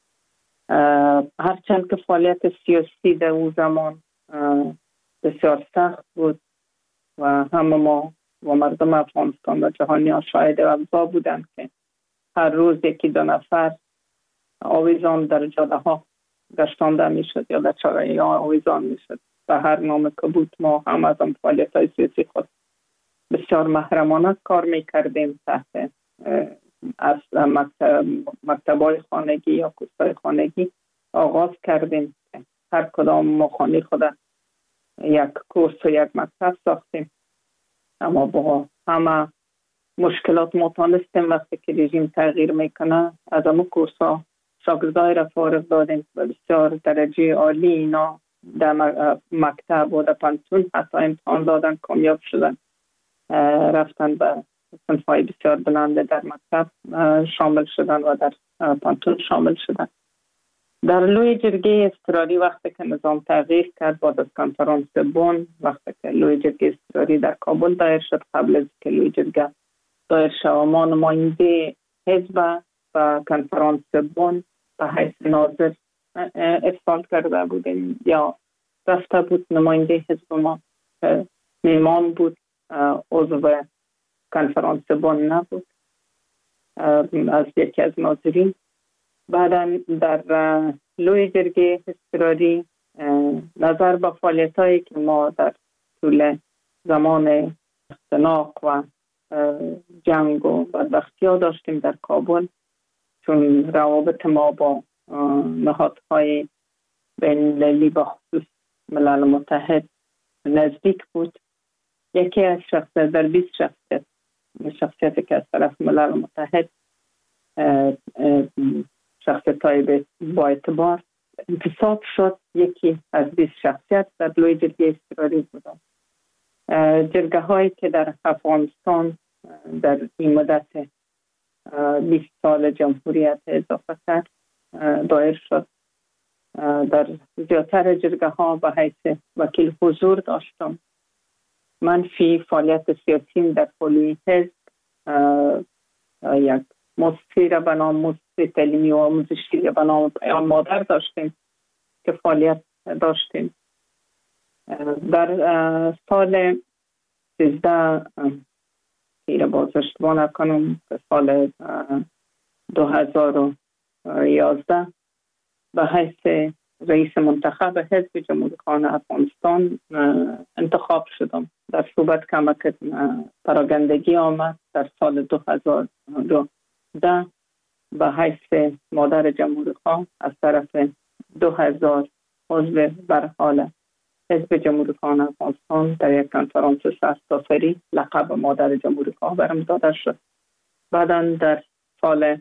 هرچند که فعالیت سیاسی در اون زمان بسیار سخت بود و همه ما و مردم افغانستان و جهانیان شاهد اوضاع بودند که هر روز یکی دو نفر آویزان در جاده ها گشتانده می شد یا در چاره ها آویزان می شد. به هر نام که بود ما هم از آن فعالیت های سیاسی خود بسیار محرمانه کار می کردیم. تحت از مکتبای خانگی یا کورسای خانگی آغاز کردیم. هر کدام ما خانه خود یک کورس و یک مکتب ساختیم، اما با همه مشکلات ما تانستیم وقتی که رژیم تغییر میکنه از همه کورس ها شاگردای را فارغ دادیم و بسیار درجه عالی اینا در مکتب و در پانتون حتی امتحان دادن، کامیاب شدن، رفتن به صنف‌های بسیار بلند در مکتب شامل شدن و در پانتون شامل شدن. در لوی جرگه اضطراری وقتی که نظام تغییر کرد بعد از کنفرانس بن، وقتی که لوی جرگه اضطراری در کابل دایر شد، قبل از که لوی جرگه دایر شد ما نماینده حزب و کنفرانس بن به حیث ناظر ارسال کرده بودیم یا رفته بود. نماینده حزب ما میمان بود، عضو کنفرانس بن نبود، از یکی از ناظرین. بعدا در لوی جرگه اضطراری نظر به فعالیت‌هایی که ما در طول زمان اختناق و جنگ و بدبختی‌ها داشتیم در کابل، چون روابط ما با نهادهای بین‌المللی به خصوص ملل متحد نزدیک بود. یکی از شخصیت در 20 شخصیتی که از طرف ملل متحد شخصیت‌های با اعتبار انتصاب شد، یکی از 20 شخصیت در لوی جرگه اضطراری بودند. جرگه هایی که در افغانستان در این مدت 20 سال جمهوریت اضافه کرد دایر شد. در زیادتر جرگه ها به حیث وکیل حضور داشتم. من فی فعالیت سیاسی در پلی حزب یک مؤسسه را به نام مؤسسه تعلیمی و آموزشی را به نام پیام مادر داشتیم که فعالیت داشتیم. در سال 13 که باز اشتباه نکنم سال 2011 به حیث رئیس منتخب حزب جمهوری خواهان افغانستان انتخاب شدم. در صحبت که پراگندگی آمد در سال 2010 به حیث مادر جمهوری خواه از طرف 2000 عضو بر حال حزب جمهوری خواهان افغانستان در یک کنفرانس سرتاسری لقب مادر جمهوری خواه برم داده شد. بعدا در سال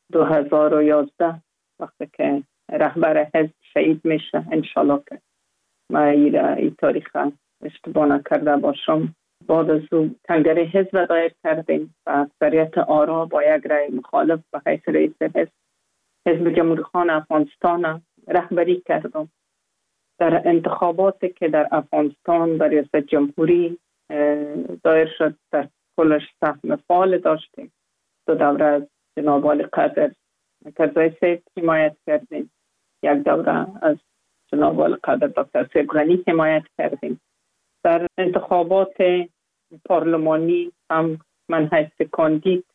2011 وقتی که رهبر حزب شهید میشه، انشالله که ما این تاریخ اشتباه نکرده باشم، بعد از او کنگره حزب دایر کردیم و اکثریت آرا با یک رأی مخالف به حیث رئیس حزب جمهوری خواهان افغانستان رهبری کردم. در انتخاباتی که در افغانستان در ریاست جمهوری دایر شد، در کلش سهم فعال داشتیم. 2 دوره از جناب والی قدر کرزی صاحب حمایت کردیم، 1 دوره از جناب والی قدر دکتر صاحب غنی حمایت کردیم. در انتخابات پارلمانی هم من حیث کاندید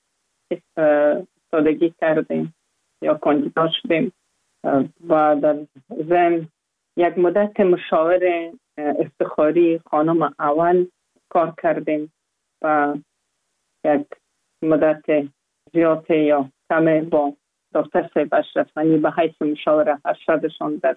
استادگی کردیم یا کاندیدا شدیم و در ضمن یک مدت مشاور افتخاری خانم اول کار کردیم و یک مدت زیاد یا کم با دکتر صاحب اشرف غنی به حیث مشاور ارشدشان در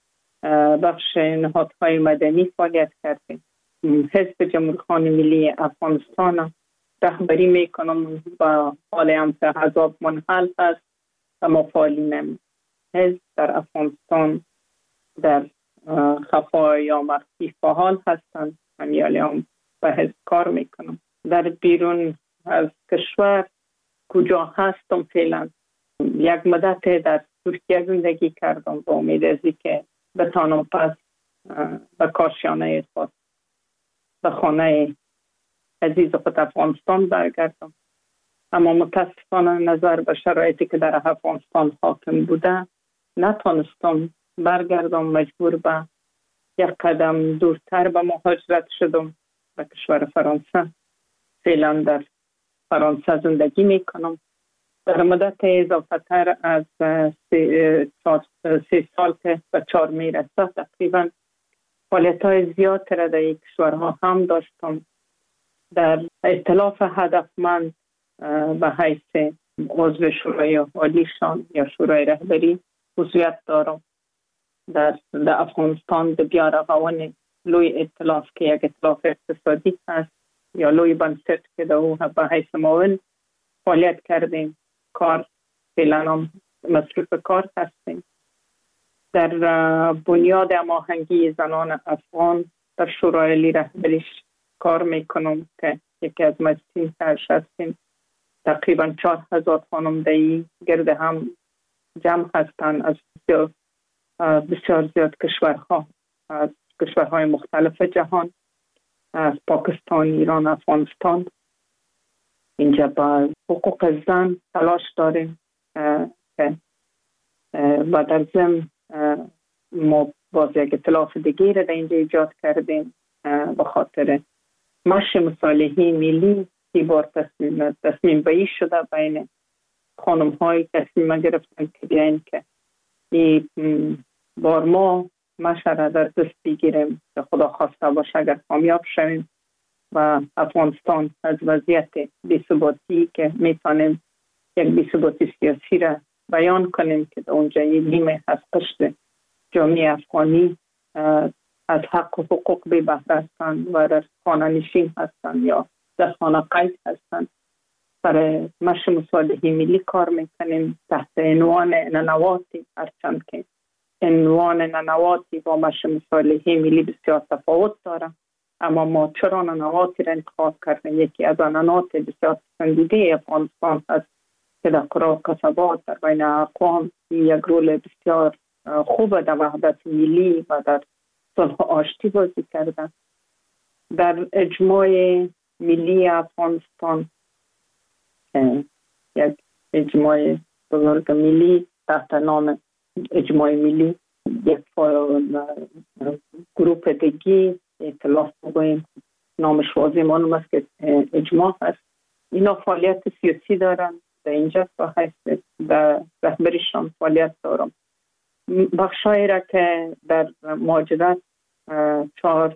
بخش نهادهای مدنی فعالیت کردیم. حزب جمهوری خواهان ملی افغانستان رهبری میکنم و حال هم که حزب منحل هست و مفعالین حزب در افغانستان در خفا یا مخفی فعال هستند. همیالی هم به حزب کار میکنم. در بیرون از کشور کجا هستم فعلا، یک مدت در ترکیه زندگی کردم با امید از که بتانم پس به کاشیانه خود به خانه عزیز خود افغانستان برگردم، اما متاسفانه نظر به شرایطی که در افغانستان حاکم بوده نتانستم برگردم. مجبور به یک قدم دورتر به مهاجرت شدم به کشور فرانسه. فعلا در فرانسه زندگی میکنم. در مدت اضافه تر از 3 سال که به 4 میرسه تقریبا فعالیت‌های زیاد را در این کشورها هم داشتم. در ائتلاف هدفمند به حیث عضو شورای عالیشان یا شورای رهبری عضویت دارم. در افغانستان د بیا رغونې لوی ائتلاف که یک ائتلاف اقتصادی هست یا لوی بنسټ که د او به حیث معاون فعالیت کردیم. کار فعلا هم مصروف کار هستیم. در بنیاد هماهنگی زنان افغان در شورای عالی رهبریش کار میکنم که یکی از مجلسین سرش هستیم. تقریبا 4000 خانمدهی گرد هم جمع هستند از بسیار زیاد کشورها، از کشورهای مختلف جهان، از پاکستان، ایران، افغانستان. اینجا با حقوق زن تلاش داریم که و در ضمن ما باز یک ائتلاف دیگه را در اینجا ایجاد کردیم به خاطر مشی مصالحه ملی. این بار تصمیم بایی شده بین خانم های تصمیم گرفتن که بیاین که این بار ما مشه را در دست بگیریم که خدا خواسته باشه اگر کامیاب شویم و افغانستان از وضعیت بی‌ثباتی که میتونیم یک بی‌ثباتی سیاسی را بیان کنیم که در اونجا نیمه از پشت جامعه افغانی از حق و حقوق بی بهره هستند و در خانه نشین هستند یا در خانه قید هستند. برای مشی مصالحه ملی کار میکنیم تحت عنوان ننواتی، هرچند که عنوان ننواتی با مشی مصالحه ملی بسیار تفاوت داره، اما ما چرا ننواتی را انتخاب کردیم؟ یکی از عنوانات بسیار پسندیده افغانستان هست که در قرى و قصبات در بین اقوام یک رول بسیار خوب در وحدت ملی و در صلح و آشتی بازی کردن. در اجماع ملی افغانستان یک اجماع بزرگ ملی تحت نام اجماع ملی، یک گروپ دیگی ائتلاف بگوییم نامش واضح معلوم است که اجماع هست. اینا فعالیت سیاسی دارن. در اینجا با حیث در رهبریشان فعالیت دارم. بخشایی را که در مهاجرت 4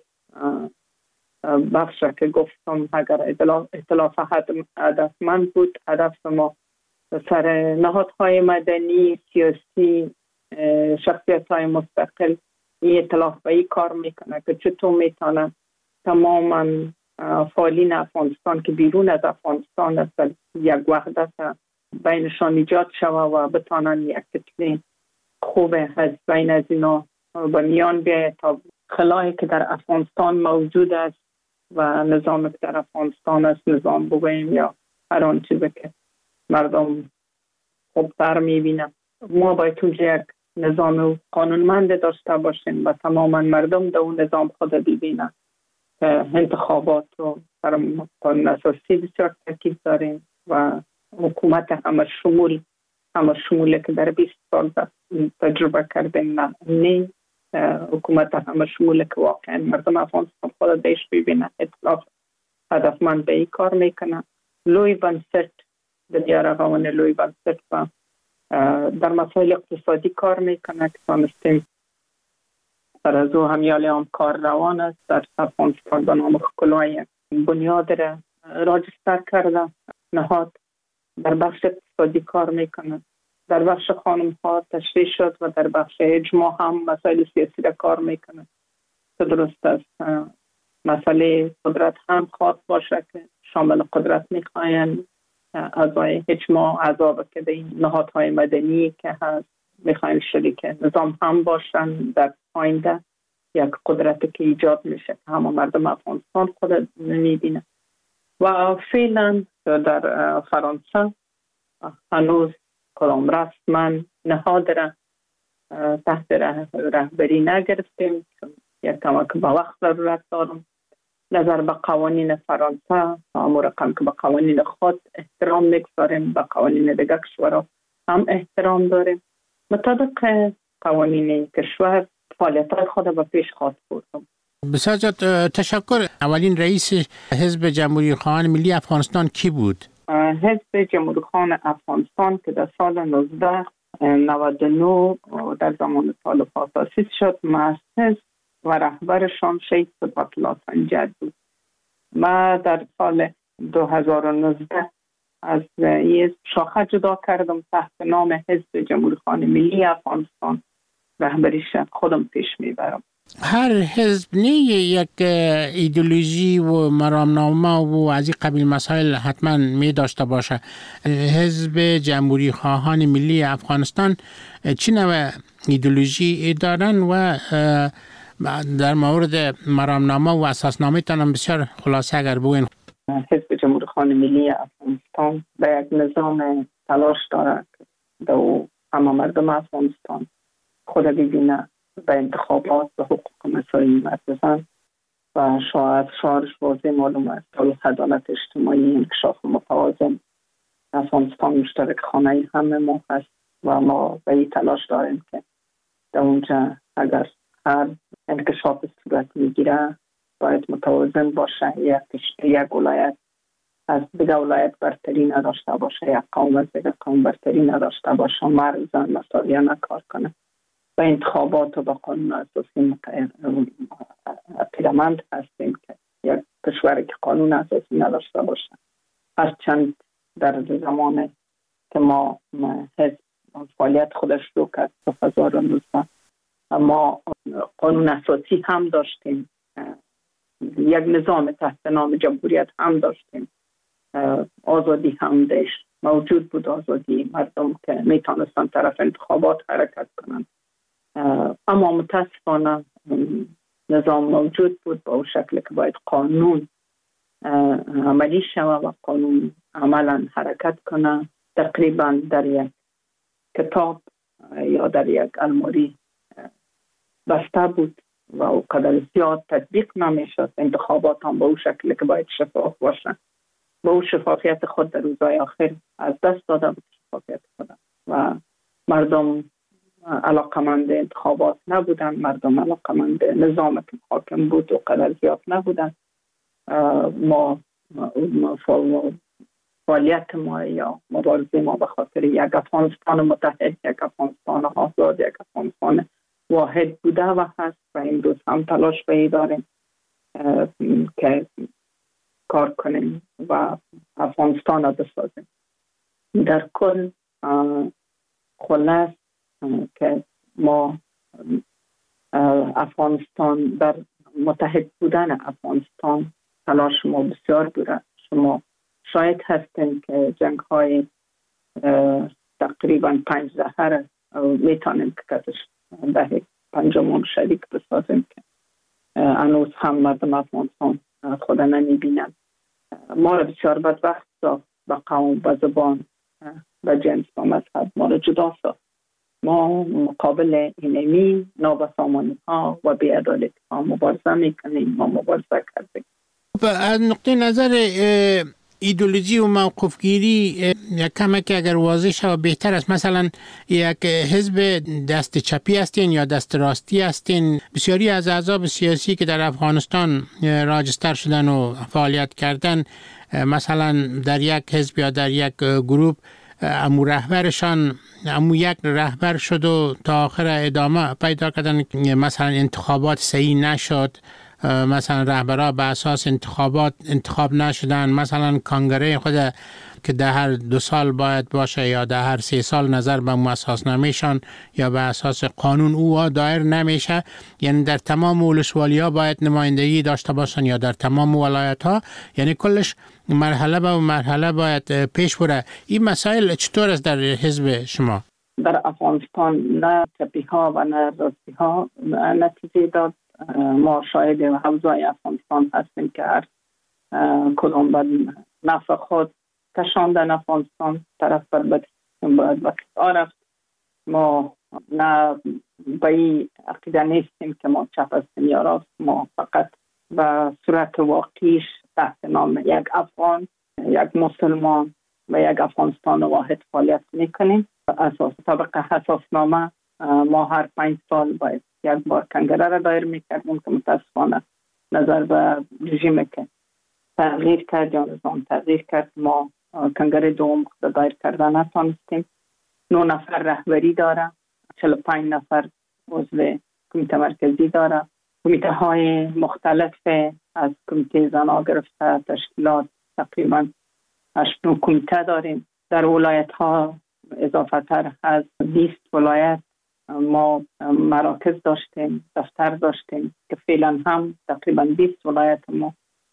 بخش را که گفتم اگر ائتلاف هدفمند بود، هدف ما سر نهادهای مدنی، سیاسی، شخصیت‌های مستقل این ائتلاف به این کار میکنه که چطور میتونه تماما فعالین افغانستان که بیرون از افغانستان هستند یک وحدت بینشان ایجاد شود و بتانن یک کتله خوب از بین از اینا به میان بیاید تا خلایی که در افغانستان موجود است و نظامی که در افغانستان است، نظام بگوییم یا هر آن چیزی که مردم خوبتر میبینن، ما باید اونجا یک نظام قانونمند داشته باشیم و تماما مردم در اون نظام خود ببینن که انتخابات رو بر قانون اساسی بسیار تاکید داریم و حکومت همه شمولی که در 20 سال تجربه کردیم نه حکومت همه شمولی که واقعا مردم افغانستان خود دیش ببینن، اطلاف هدفمند به این کار میکنن. لوی بنسٹ دنیا رقمان لوی بنسٹ و در مسائل اقتصادی کار میکنه که تانستیم در از او همیال هم کار روان است. در افغانستان به نام کلاه بنیاد را راجستر کرده نهاد در بخش اقتصادی کار میکنه، در بخش خانم ها تشریح شد و در بخش اجماع هم مسائل سیاسی را کار میکنه که درست است. مسئله قدرت هم خواهد باشه که شامل قدرت میخواین اعضای اجماع، اعضا که در این نهادهای مدنی که هست میخواین شریک نظام هم باشن در آینده. یک قدرتی که ایجاد میشه که همه مردم افغانستان خود نمیبینه و فعلا در فرانسه هنوز کدام رسما نهاد را تحت رهبری نگرفتیم چون یک کمک به وقت ضرورت دارم. نظر به قوانین فرانسه امور رقم که به قوانین خود احترام میگذاریم، به قوانین دیگر کشورها هم احترام داریم. مطابق قوانین کشور فعالیت‌های خود به پیش خواهد بردم. بسیار زیاد تشکر. اولین رئیس حزب جمهوری خواهان ملی افغانستان کی بود؟ حزب جمهوری خواهان افغانستان که در سال 1999 در زمان طالبان تأسیس شد، مؤسس و رهبرشان شیخ صفت الله سنجر بود. ما در سال 2019 از این شاخه جدا کردم، تحت نام حزب جمهوری خواهان ملی افغانستان رهبریش خودم پیش میبرم. هر حزب نه یک ایدئولوژی و مرامنامه و از این قبیل مسائل حتما می داشته باشه. حزب جمهوری خواهان ملی افغانستان چی نوع ایدئولوژی دارن و در مورد مرامنامه و اساسنامه تان بسیار خلاصه اگر بگوین؟ حزب جمهوری خواهان ملی افغانستان به یک نظام تلاش داره که همه مردم افغانستان خود ببینه به انتخابات و حقوق مساوی بزن و شعارش واضح معلوم است. عدالت اجتماعی، انکشاف متوازن، افغانستان مشترک خانه همه ما هست و ما به این تلاش داریم که در اونجا اگر هر انکشاف صورت میگیره باید متوازن باشه. یک ولایت از دیگه ولایت برتری نداشته باشه، یک قوم از دیگه قوم برتری نداشته باشه، مرد زن مساویانه کار کنه و انتخابات و با قانون اساسی پیرامند هستیم که یک کشوری که قانون اساسی نداشته باشه. هرچند در زمان که ما حزب فعالیت خودش رو کرد 2019 ما قانون اساسی هم داشتیم، یک نظام تحت نام جمهوریت هم داشتیم، آزادی هم داشت موجود بود، آزادی مردم که میتونستن طرف انتخابات حرکت کنن. اما متاسفانه نظام موجود بود با شکل که باید قانون عملی شود و قانون عملا حرکت کنه. تقریبا در یک کتاب یا در یک الماری بسته بود و او قدر زیاد تطبیق نمیشد. انتخابات هم به او شکل که باید شفاف باشن، به او شفافیت خود در روزهای آخر از دست داده بود شفافیت خود و مردم علاقمند انتخابات نبودن، مردم علاقمند نظام که حاکم بود و قدر زیاد نبودن. ما فعالیت ما یا مبارزه ما به خاطر یک افغانستان متحد، یک افغانستان آزاد، یک افغانستان واحد بوده و هست و این روز هم تلاش به داریم که کار کنیم و افغانستان را بسازیم. در کل خلاص که ما افغانستان در متحد بودن افغانستان تلاش ما بسیار بوده. شما شاید هستین که جنگ های تقریبا 5 دهه میتونیم که کتش دهه پنجمون شریک بسازیم که هنوز هم مردم افغانستان خود نمیبینن. ما را بسیار بدبخت ساخت، به قوم، به زبان، به جنس و مذهب ما را جدا ساخت. ما مقابل اینمی نابسامانی ها و بی‌عدالتی ها مبارزه میکنیم، ما مبارزه کردیم. از نقطه نظر ایدئولوژی و موقفگیری یک کمک اگر واضح شود بهتر است. مثلا یک حزب دست چپی هستین یا دست راستی هستین؟ بسیاری از احزاب سیاسی که در افغانستان راجستر شدن و فعالیت کردن، مثلا در یک حزب یا در یک گروه امو رهبرشان امو یک رهبر شد و تا آخر ادامه پیدا کردن، مثلا انتخابات صحیح نشد، مثلا رهبرها به اساس انتخابات انتخاب نشدن، مثلا کنگره خود که در هر 2 سال باید باشه یا در هر 3 سال نظر به اساس نمیشن یا به اساس قانون او دایر نمیشه. یعنی در تمام ولسوالی ها باید نمایندگی داشته باشن یا در تمام ولایت ها، یعنی کلش مرحله به مرحله باید پیش بره. این مسائل چطور است در حزب شما؟ در افغانستان نه چپی ها و نه راستی ها نتیجه داد. ما شاهد حوزه افغانستان هستیم که هر کدام به نفع خود کشاندن افغانستان طرف بر رفت. ما نه به این عقیده نیستیم که ما چپ هستیم یا راست. ما فقط به صورت واقعیش تحت نام یک افغان، یک مسلمان و یک افغانستان واحد فعالیت میکنیم. اساس طبق اساسنامه ما هر 5 سال باید یک بار کنگره را دایر میکردیم که متاسفانه نظر به رژیم که تغییر کرد یا نظام تغییر کرد، ما کنگره دوم خود دایر کردن نتانستیم. 9 نفر رهبری داره، 45 نفر عضو کمیته مرکزی داره. کمیته های مختلف از کمیته زنا گرفته تشکیلات تقریبا 8 کمیته داریم. در ولایت ها اضافه تر از 20 ولایت ما مراکز داشتیم، دفتر داشتیم که فعلا هم تقریبا 20 ولایت ما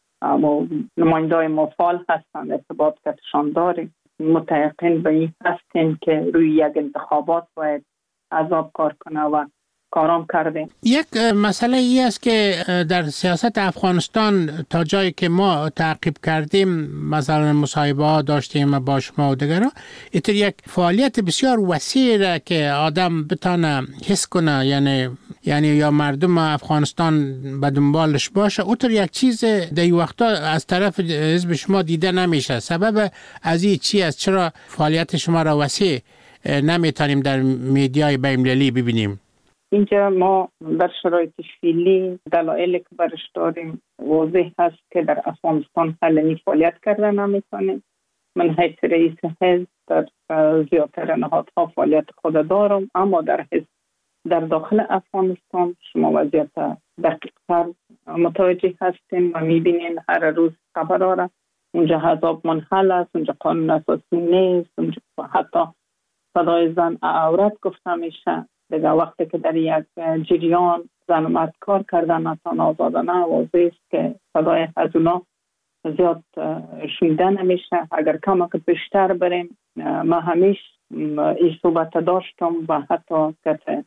نمایندای ما فعال هستند، ارتباط کتشان داریم. متیقن به این هستیم که روی یک انتخابات باید عذاب کار کنه و کارام کردیم. یک مسئله ای است که در سیاست افغانستان تا جایی که ما تعقیب کردیم، مثلا مصاحبه ها داشتیم با شما و دیگران، اینطور یک فعالیت بسیار وسیع که آدم بتانه حس کنه، یعنی یا مردم افغانستان به دنبالش باشه، اونطور یک چیز در این وقتا از طرف حزب شما دیده نمیشه. سبب از این چی است؟ چرا فعالیت شما را وسیع نمیتونیم در میدیای بین‌المللی ببینیم؟ اینجا ما در شرایط فعلی دلایلی که برش داریم واضح هست که در افغانستان علنی فعالیت کردن نمیتونیم. من حیث رئیس حزب در زیادتر نهادها فعالیت خود دارم، اما در حزب در داخل افغانستان شما وضعیت دقیق‌تر متوجه هستین و میبینین هر روز خبرها. اونجا حزب منحل است، اونجا قانون اساسی نیست، اونجا حتی صدای زن عورت گفته میشه. دیگه وقتی که در یک جریان زن و مرد کار کردن نتان آزادانه، واضح است که صدای از اونا زیاد شنیده نمیشه. اگر کم که بیشتر بریم، ما همیشه این صحبت داشتم و حتی که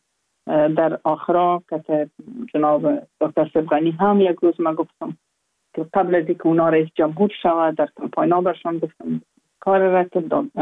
در آخرا که جناب دکتر صبغانی هم یک روز ما گفتم که قبل از اینکه اونا رئیس جمهور شود در کمپاین برشان گفتم کار را که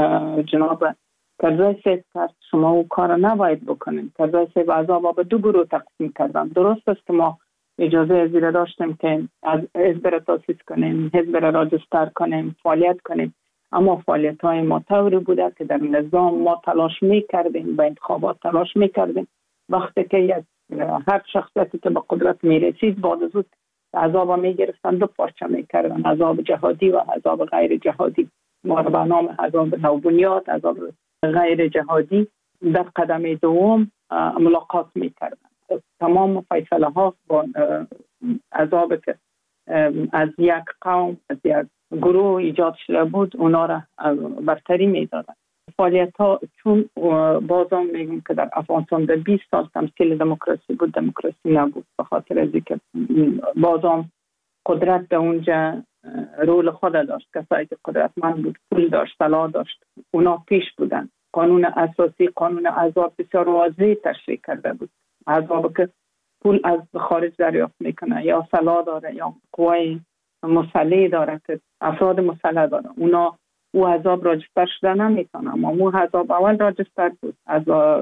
جناب کرزای سیب کرد شما او کار نباید بکنید. کرزای سیب عذاب به 2 گروه تقسیم کردن. درست است که ما اجازه زیر داشتیم که از حزب را تاسیس کنیم، حزب را راجستر کنیم، فعالیت کنیم، اما فعالیت های ما طوری بوده که در نظام ما تلاش میکردیم، به انتخابات تلاش میکردیم. وقتی که هر شخصیتی که به قدرت میرسید بعد از عذاب میگرفتن، 2 پارچه میکردن، عذاب جهادی و عذاب غیر جهادی. ما را به نام عذاب نوبنیاد، عذاب غیر جهادی در قدم دوم ملاقات می‌کردند. تمام فیصله ها با عذاب که از یک قوم، از یک گروه ایجاد شده بود، اونا را برتری می‌دادند. فعالیت ها چون بازم میگم که در افغانستان در 20 سال تمثیل دموکراسی بود، دموکراسی نبود، به خاطر از اینکه بازم قدرت در اونجا رول خود داشت. کسایی که قدرتمند بود، پول داشت، طلا داشت، اونا پیش بودن. قانون اساسی، قانون عذاب بسیار واضح تشریح کرده بود. عذاب که پول از خارج دریافت میکنه یا طلا داره یا قوای مسلح داره که افراد مسلح داره، اونا او عذاب راجستر شده نمیتونه. اما او عذاب اول راجستر بود. از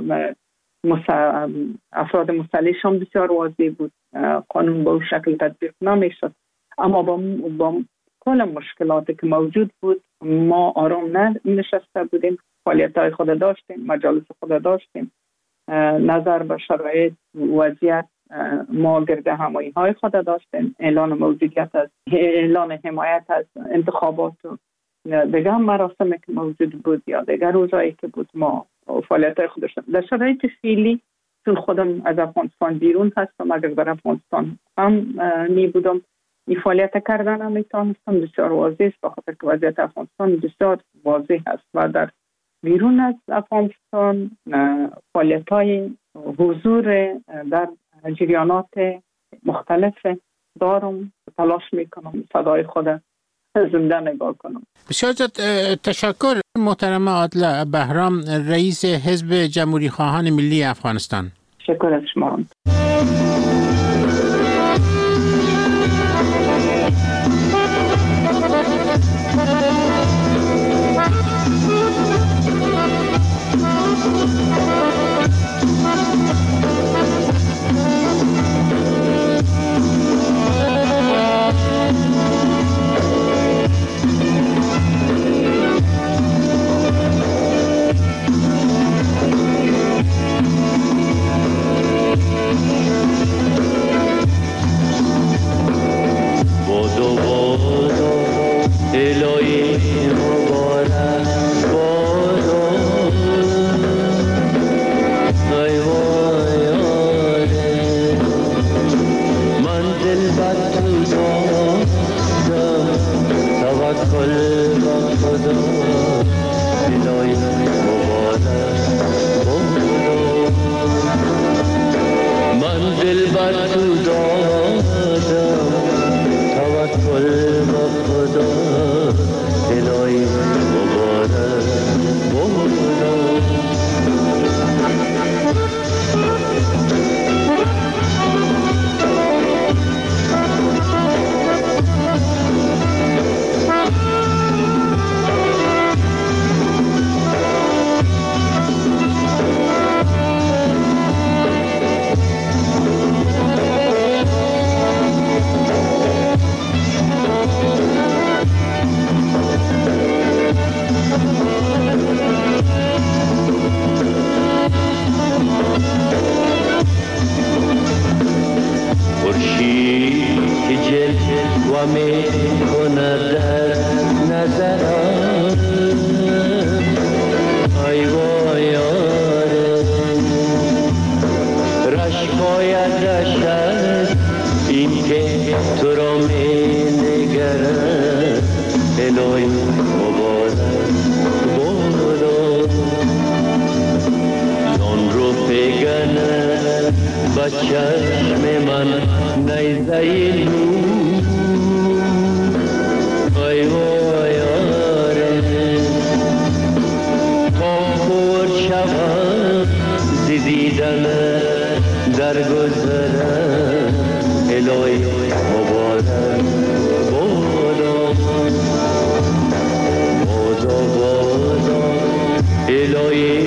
افراد مسلحش هم بسیار واضح بود. قانون به اون شکل تطبیق نمیشد. اما با کل مشکلاتی که موجود بود ما آرام نشسته بودیم. فعالیت‌های خود داشتیم، مجالس خود داشتیم، نظر به شرایط وضعیت ما گرد همایی‌های خود داشتیم، اعلان موجودیت از اعلان حمایت از انتخابات دیگر مراسمی که موجود بود یا دیگر روزایی که بود ما فعالیت‌های خود داشتیم. در شرایط فعلی چون خودم از افغانستان بیرون هستم، اگر در افغانستان هم می بودم این فعالیت کردن هم میتونستم. بسیار واضح است بخاطر که وضعیت افغانستان بسیار واضح است و در بیرون از افغانستان فعالیت‌های حضور در جریانات مختلف دارم، تلاش میکنم صدای خود زنده نگاه کنم. بسیار تشکر محترم عادله بهرام، رئیس حزب جمهوری خواهان ملی افغانستان. شکر از شما. الهی